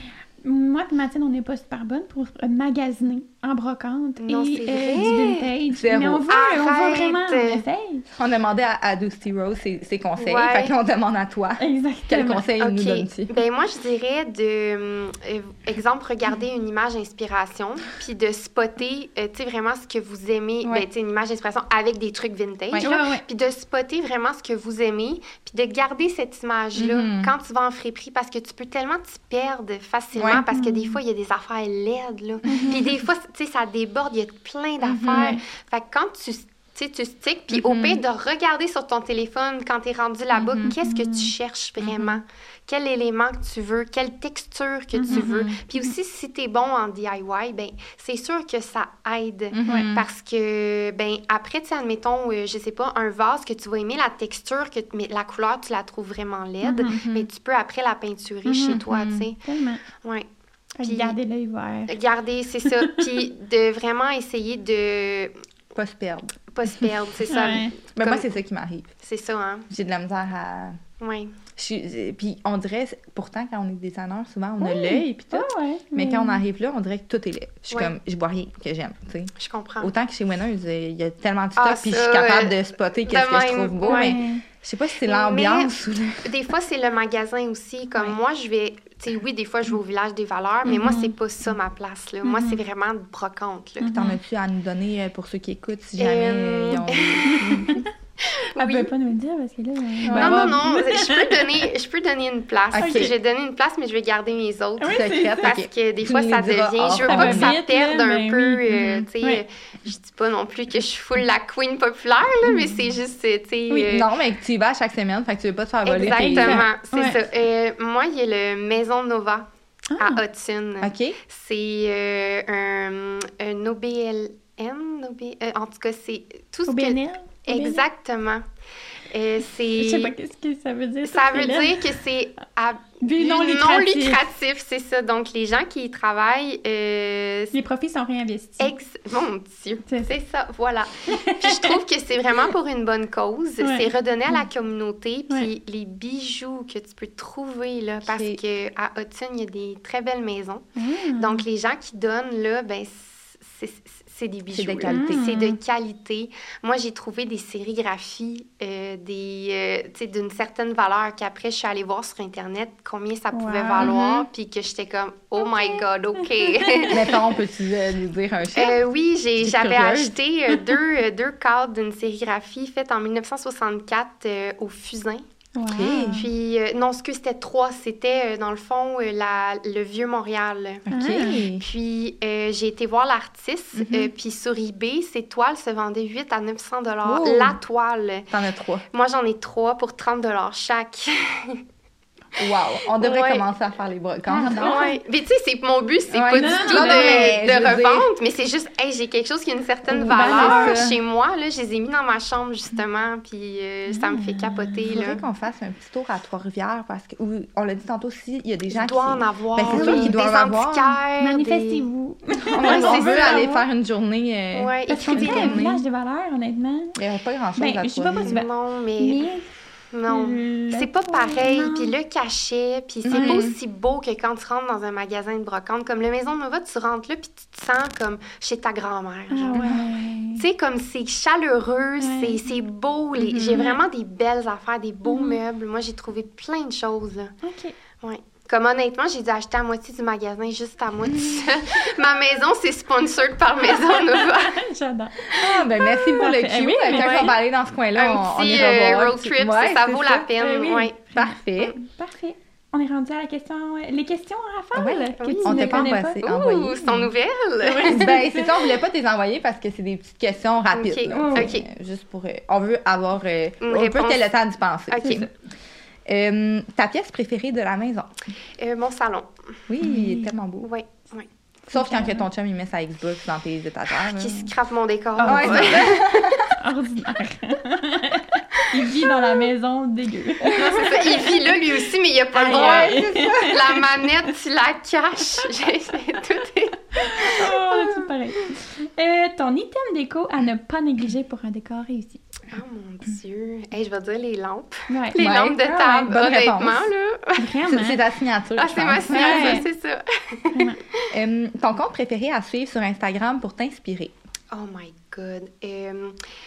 Moi et Mathilde, on n'est pas super bonne pour magasiner en brocante non, et c'est euh, vrai. du vintage. Zéro. Mais on veut, on veut vraiment on essaye. On demandait à, à Dusty Rose ses, ses conseils. Ouais. Fait qu'on demande à toi. Exactement. Quel conseil okay. nous donnes-tu? Ben moi, je dirais de, euh, exemple, regarder une image inspiration, puis de spotter, euh, tu sais, vraiment ce que vous aimez. Ouais. Ben, tu sais, une image inspiration avec des trucs vintage. Ouais. Là, ouais, ouais. Puis de spotter vraiment ce que vous aimez, puis de garder cette image-là mm-hmm. quand tu vas en friperie, parce que tu peux tellement t'y perdre facilement, ouais. parce que mm-hmm. des fois, il y a des affaires laides, là. Mm-hmm. Puis des fois, tu sais, ça déborde, il y a plein d'affaires. Mm-hmm. Fait que quand tu... Tu sais, tu sticks, puis mm-hmm. au pire de regarder sur ton téléphone quand tu es rendu là-bas, mm-hmm. qu'est-ce que tu cherches vraiment? Mm-hmm. Quel élément que tu veux? Quelle texture que mm-hmm. tu veux? Puis aussi, si tu es bon en D I Y, ben c'est sûr que ça aide. Mm-hmm. Parce que, ben après, tu sais, admettons, euh, je sais pas, un vase que tu vas aimer la texture, que, mais la couleur, tu la trouves vraiment laide, mm-hmm. mais tu peux après la peinturer mm-hmm. chez toi, tu sais. Tellement. Ouais. Puis garder l'œil ouvert. Garder, c'est ça. Puis de vraiment essayer de... Pas se perdre. Pas se perdre, c'est ça. Ouais. Ben Comme... moi, c'est ça qui m'arrive. C'est ça, hein? J'ai de la misère à... Oui. Puis on dirait, pourtant, quand on est designer, souvent, on oui. a l'œil puis tout. Ah ouais, mais... mais quand on arrive là, on dirait que tout est laid. Je suis ouais. comme, je vois rien que j'aime, tu sais. Je comprends. Autant que chez Winners, il y a tellement de stock, ah, puis je suis capable de spotter qu'est-ce que je trouve beau, ouais. mais je sais pas si c'est l'ambiance mais, ou... Le... Des fois, c'est le magasin aussi. Comme ouais. moi, je vais... Tu sais, oui, des fois, je vais au Village des Valeurs, mais mm-hmm. moi, c'est pas ça ma place, là. Mm-hmm. Moi, c'est vraiment de brocante, là. Mm-hmm. T'en as-tu à nous donner pour ceux qui écoutent, si jamais euh... ils ont... Elle oui. peut pas nous le dire parce que là... Non, ben, non, non, je peux donner, je peux donner une place. Okay. Je vais donner une place, mais je vais garder mes autres. Oui, secrètes, parce okay. que des fois, ça devient... Je veux pas que ça perde là, un ben, peu... Oui. Euh, tu sais, ouais. Je dis pas non plus que je suis full la queen populaire, là, mais c'est juste, tu sais... Oui, euh... non, mais tu y vas chaque semaine, fait que tu veux pas te faire voler. Exactement, c'est ouais. ça. Euh, moi, il y a le Maison Nova ah. à Hudson. OK. C'est euh, un, un O B L N, O B... euh, en tout cas, c'est tout ce O B N L? que... Exactement. Euh, c'est... Je sais pas qu'est-ce que ça veut dire. Ça, ça veut dire que c'est à but non lucratif. non lucratif, c'est ça. Donc, les gens qui y travaillent... Euh, les profits sont réinvestis. Ex... Mon Dieu, c'est, c'est ça, voilà. Puis je trouve que c'est vraiment pour une bonne cause. Ouais. C'est redonner à la communauté. Puis ouais. les bijoux que tu peux trouver, là, parce okay. qu'à Hudson, il y a des très belles maisons. Mmh. Donc, les gens qui donnent, là, ben c'est... c'est des bijoux. C'est de qualité. C'est de qualité. Moi, j'ai trouvé des sérigraphies euh, des, euh, tu sais, d'une certaine valeur qu'après, je suis allée voir sur Internet combien ça pouvait wow. valoir, mm-hmm. puis que j'étais comme « Oh my God, OK! » Mettons, peux-tu euh, nous dire un chiffre? Euh, oui, j'ai, j'avais curieuse. acheté euh, deux, euh, deux cadres d'une sérigraphie faite en dix-neuf cent soixante-quatre euh, au Fusain. Wow. Puis, euh, non, ce que c'était trois, c'était, euh, dans le fond, euh, la, le Vieux-Montréal. OK. Ah. Puis, euh, j'ai été voir l'artiste, mm-hmm. euh, puis sur eBay, ces toiles se vendaient huit à neuf cents dollars. Oh. La toile. T'en as trois. Moi, j'en ai trois pour trente dollars chaque. Wow! On devrait ouais. commencer à faire les brocantes. Ah, ouais. Mais tu sais, c'est, mon but, c'est ouais, pas non, du non, tout non, de, mais, de revente, dire... mais c'est juste, hey, j'ai quelque chose qui a une certaine Oui, valeur ben, chez moi. Là, je les ai mis dans ma chambre, justement, puis euh, ça me fait capoter. Il faudrait là. qu'on fasse un petit tour à Trois-Rivières, parce que, où, on l'a dit tantôt aussi, il y a des gens il qui... doit en avoir. Ben, c'est sûr oui, qu'il doit des en avoir. antiquaires. Manifestez-vous. Des... on, ouais, on veut ça, aller ouais. faire une journée... Euh... Ouais, parce qu'on dirait un village des valeurs, honnêtement. Il n'y a pas grand-chose ben, à je sais pas Trois-Rivières. Non, mais... mais Non, Le c'est pas poids, pareil. non. Puis le cachet, puis c'est Ouais. pas aussi beau que quand tu rentres dans un magasin de brocante. Comme le Maison Nova, tu rentres là, puis tu te sens comme chez ta grand-mère. Ah genre. ouais. Tu sais, comme c'est chaleureux, Ouais. c'est, c'est beau. Les... Mhm. J'ai vraiment des belles affaires, des beaux Mhm. meubles. Moi, j'ai trouvé plein de choses, là. OK. Ouais. Comme honnêtement, j'ai dû acheter à moitié du magasin, juste à moi toute seule. Ma maison, c'est sponsored par Maison Nova. J'adore. Ah, ben merci pour le Parfait. cue. Oui, mais Quand ouais. on va aller dans ce coin-là, Un on, on petit ira euh, voir. road trip, Ouais, ça c'est vaut ça. la peine. Ben oui. Ouais. Parfait. Parfait. On est rendu à la question... Les questions, Raphaël, Ouais. que Oui. tu On ne t'a pas connais envoyé. pas. envoyé. Ouh, c'est ton nouvelle. Ben, c'est ça, on voulait pas te les envoyer parce que c'est des petites questions rapides. Ok, là, ok. tu sais, euh, juste pour. euh, on veut avoir. euh, Une on veut réponse. que tu aies le temps d'y penser. Ok. c'est ça. Euh, ta pièce préférée de la maison? Euh, mon salon. Oui, il est tellement beau. Oui, oui. Sauf quand que ton chum il met sa Xbox dans tes étagères. là. Qui scrape mon décor. Ah, Ouais, ouais. c'est ça. Ordinaire. Il vit dans la maison dégueu. Non, c'est ça. Il vit là, lui aussi, mais il a pas le droit. Aïe, aïe. La manette, tu la caches. J'ai j'ai tout est- Oh, c'est pareil. Euh, ton item déco à ne pas négliger pour un décor réussi. Oh mon Dieu. Hey, je vais dire les lampes. Ouais. Les Ouais. lampes de Ah, table, bonne honnêtement, réponse. là. Vraiment. C'est c'est ta signature. Ah, je c'est ma pense. signature, Ouais. c'est ça. Euh, ton compte préféré à suivre sur Instagram pour t'inspirer? Oh my God. Euh,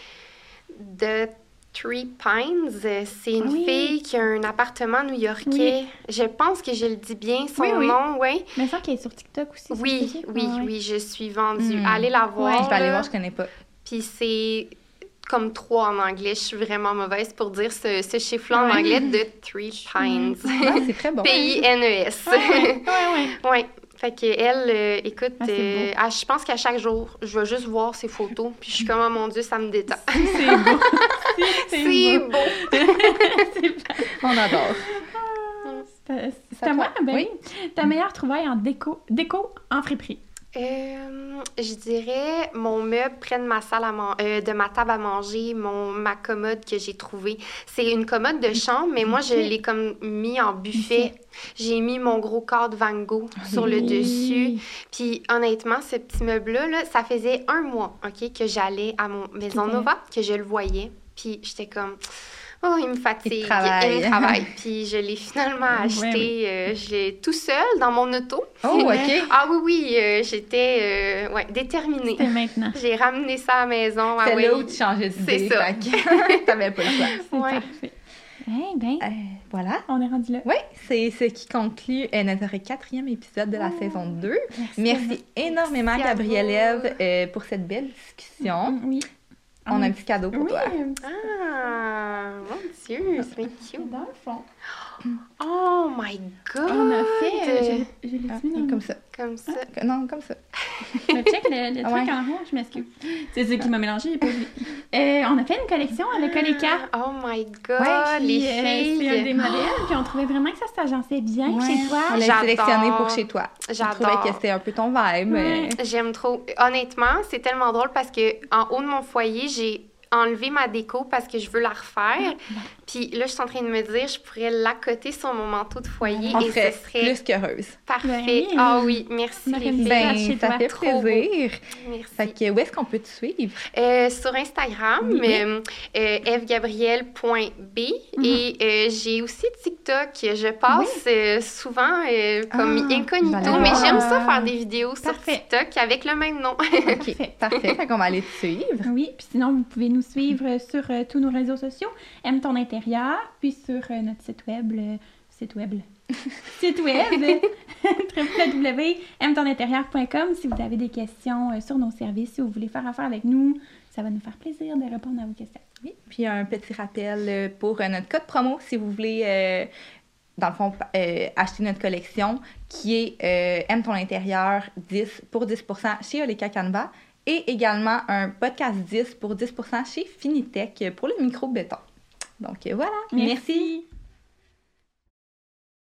The Three Pines, euh, c'est une Oui. fille qui a un appartement new-yorkais. Je pense que je le dis bien, son Oui, oui. nom, oui. Mais il semble qu'elle est sur TikTok aussi. c'est Oui, possible? oui, Ouais. oui, je suis vendue. Hmm. Allez la Ouais, voir. Je vais aller là. voir, je connais pas. Puis c'est comme trois en anglais. Je suis vraiment mauvaise pour dire ce, ce chiffre-là en Ouais. anglais de Three Pines. Ah, c'est très bon. P I N E S. Ouais, ouais, ouais. Ouais. Fait que elle, euh, écoute, Ah, c'est euh, beau. à- je pense qu'à chaque jour, je vais juste voir ses photos, puis je suis comme, oh mon Dieu, ça me détend. C'est beau. C'est beau. beau. On adore. C'est Ça à moi? toi? Ben Oui. oui. Ta meilleure trouvaille en déco, déco en friperie. Euh, je dirais mon meuble près de ma salle à man- euh, de ma table à manger, mon ma commode que j'ai trouvée. C'est une commode de chambre, mais moi je Ok. l'ai comme mis en buffet. J'ai mis mon gros cadre Van Gogh sur le Oui. dessus. Puis honnêtement, ce petit meuble-là, là, ça faisait un mois, OK, que j'allais à mon Maison C'était- Nova, que je le voyais. Puis j'étais comme, oh, il me fatigue, Il te travaille. il me travaille. Puis je l'ai finalement Ouais, acheté, oui. euh, je l'ai tout seul dans mon auto. Oh, Ouais. OK. Ah oui, oui, euh, j'étais euh, ouais, déterminée. C'était maintenant. J'ai ramené ça à la maison. Ah C'est oui. là où tu changeais d'idée. C'est ça. fait que T'avais pas le choix. C'est Ouais. parfait. Eh ben, Euh, voilà. on est rendu là. Oui, c'est ce qui conclut euh, notre quatrième épisode de la Oh. saison deux. Merci. Merci énormément, Merci à Gabrielle vous. Ève, euh, pour cette belle discussion. Mm, Oui. On a un petit cadeau pour Oui, toi. un petit Ah, mon Dieu, c'est bien peu cute. dans le fond. Oh my God! On a fait... euh, je je l'ai Ah, mis dans comme ça. Comme ça. Non, comme ça. Mais check le, le Ah truc ouais. en haut, je m'excuse. C'est ce qui m'a mélangé, j'ai pas vu. Euh, on a fait une collection avec Coleca. Oh my God, Ouais, les Puis, euh, C'est un des filles! modèles, puis on trouvait vraiment que ça s'agençait bien Ouais. chez toi. On l'a J'adore. sélectionné pour chez toi. On trouvait J'adore. que c'était un peu ton vibe. Ouais. mais- J'aime trop. Honnêtement, c'est tellement drôle parce que en haut de mon foyer, j'ai enlevé ma déco parce que je veux la refaire. Puis là, je suis en train de me dire, je pourrais l'accoter sur mon manteau de foyer On et serait ce serait plus qu'heureuse. parfait. Ben oui. Ah oui, merci On aurait les mis filles. ça Ben, chez ça toi. fait Trop beau. plaisir. Merci. Fait que où est-ce qu'on peut te suivre? Euh, sur Instagram, Oui. euh, euh, f gabrielle point b Mhm. et euh, j'ai aussi TikTok. Je passe euh, souvent euh, comme Ah, incognito, je vais aller mais voir. j'aime ça faire des vidéos Parfait. sur TikTok avec le même nom. OK, parfait. Fait qu'on va aller te suivre. Oui, puis sinon, vous pouvez nous suivre sur euh, tous nos réseaux sociaux, Aime ton intérieur, puis sur euh, notre site web, le site web, site web, w w w point aime ton intérieur point com si vous avez des questions euh, sur nos services, si vous voulez faire affaire avec nous, ça va nous faire plaisir de répondre à vos questions. Oui. Puis un petit rappel euh, pour euh, notre code promo si vous voulez, euh, dans le fond, euh, acheter notre collection qui est euh, Aime ton intérieur dix pour dix pour cent chez Oleka Canva et également un podcast dix pour dix pour cent chez Finitech pour le micro béton. Donc euh, voilà. Merci.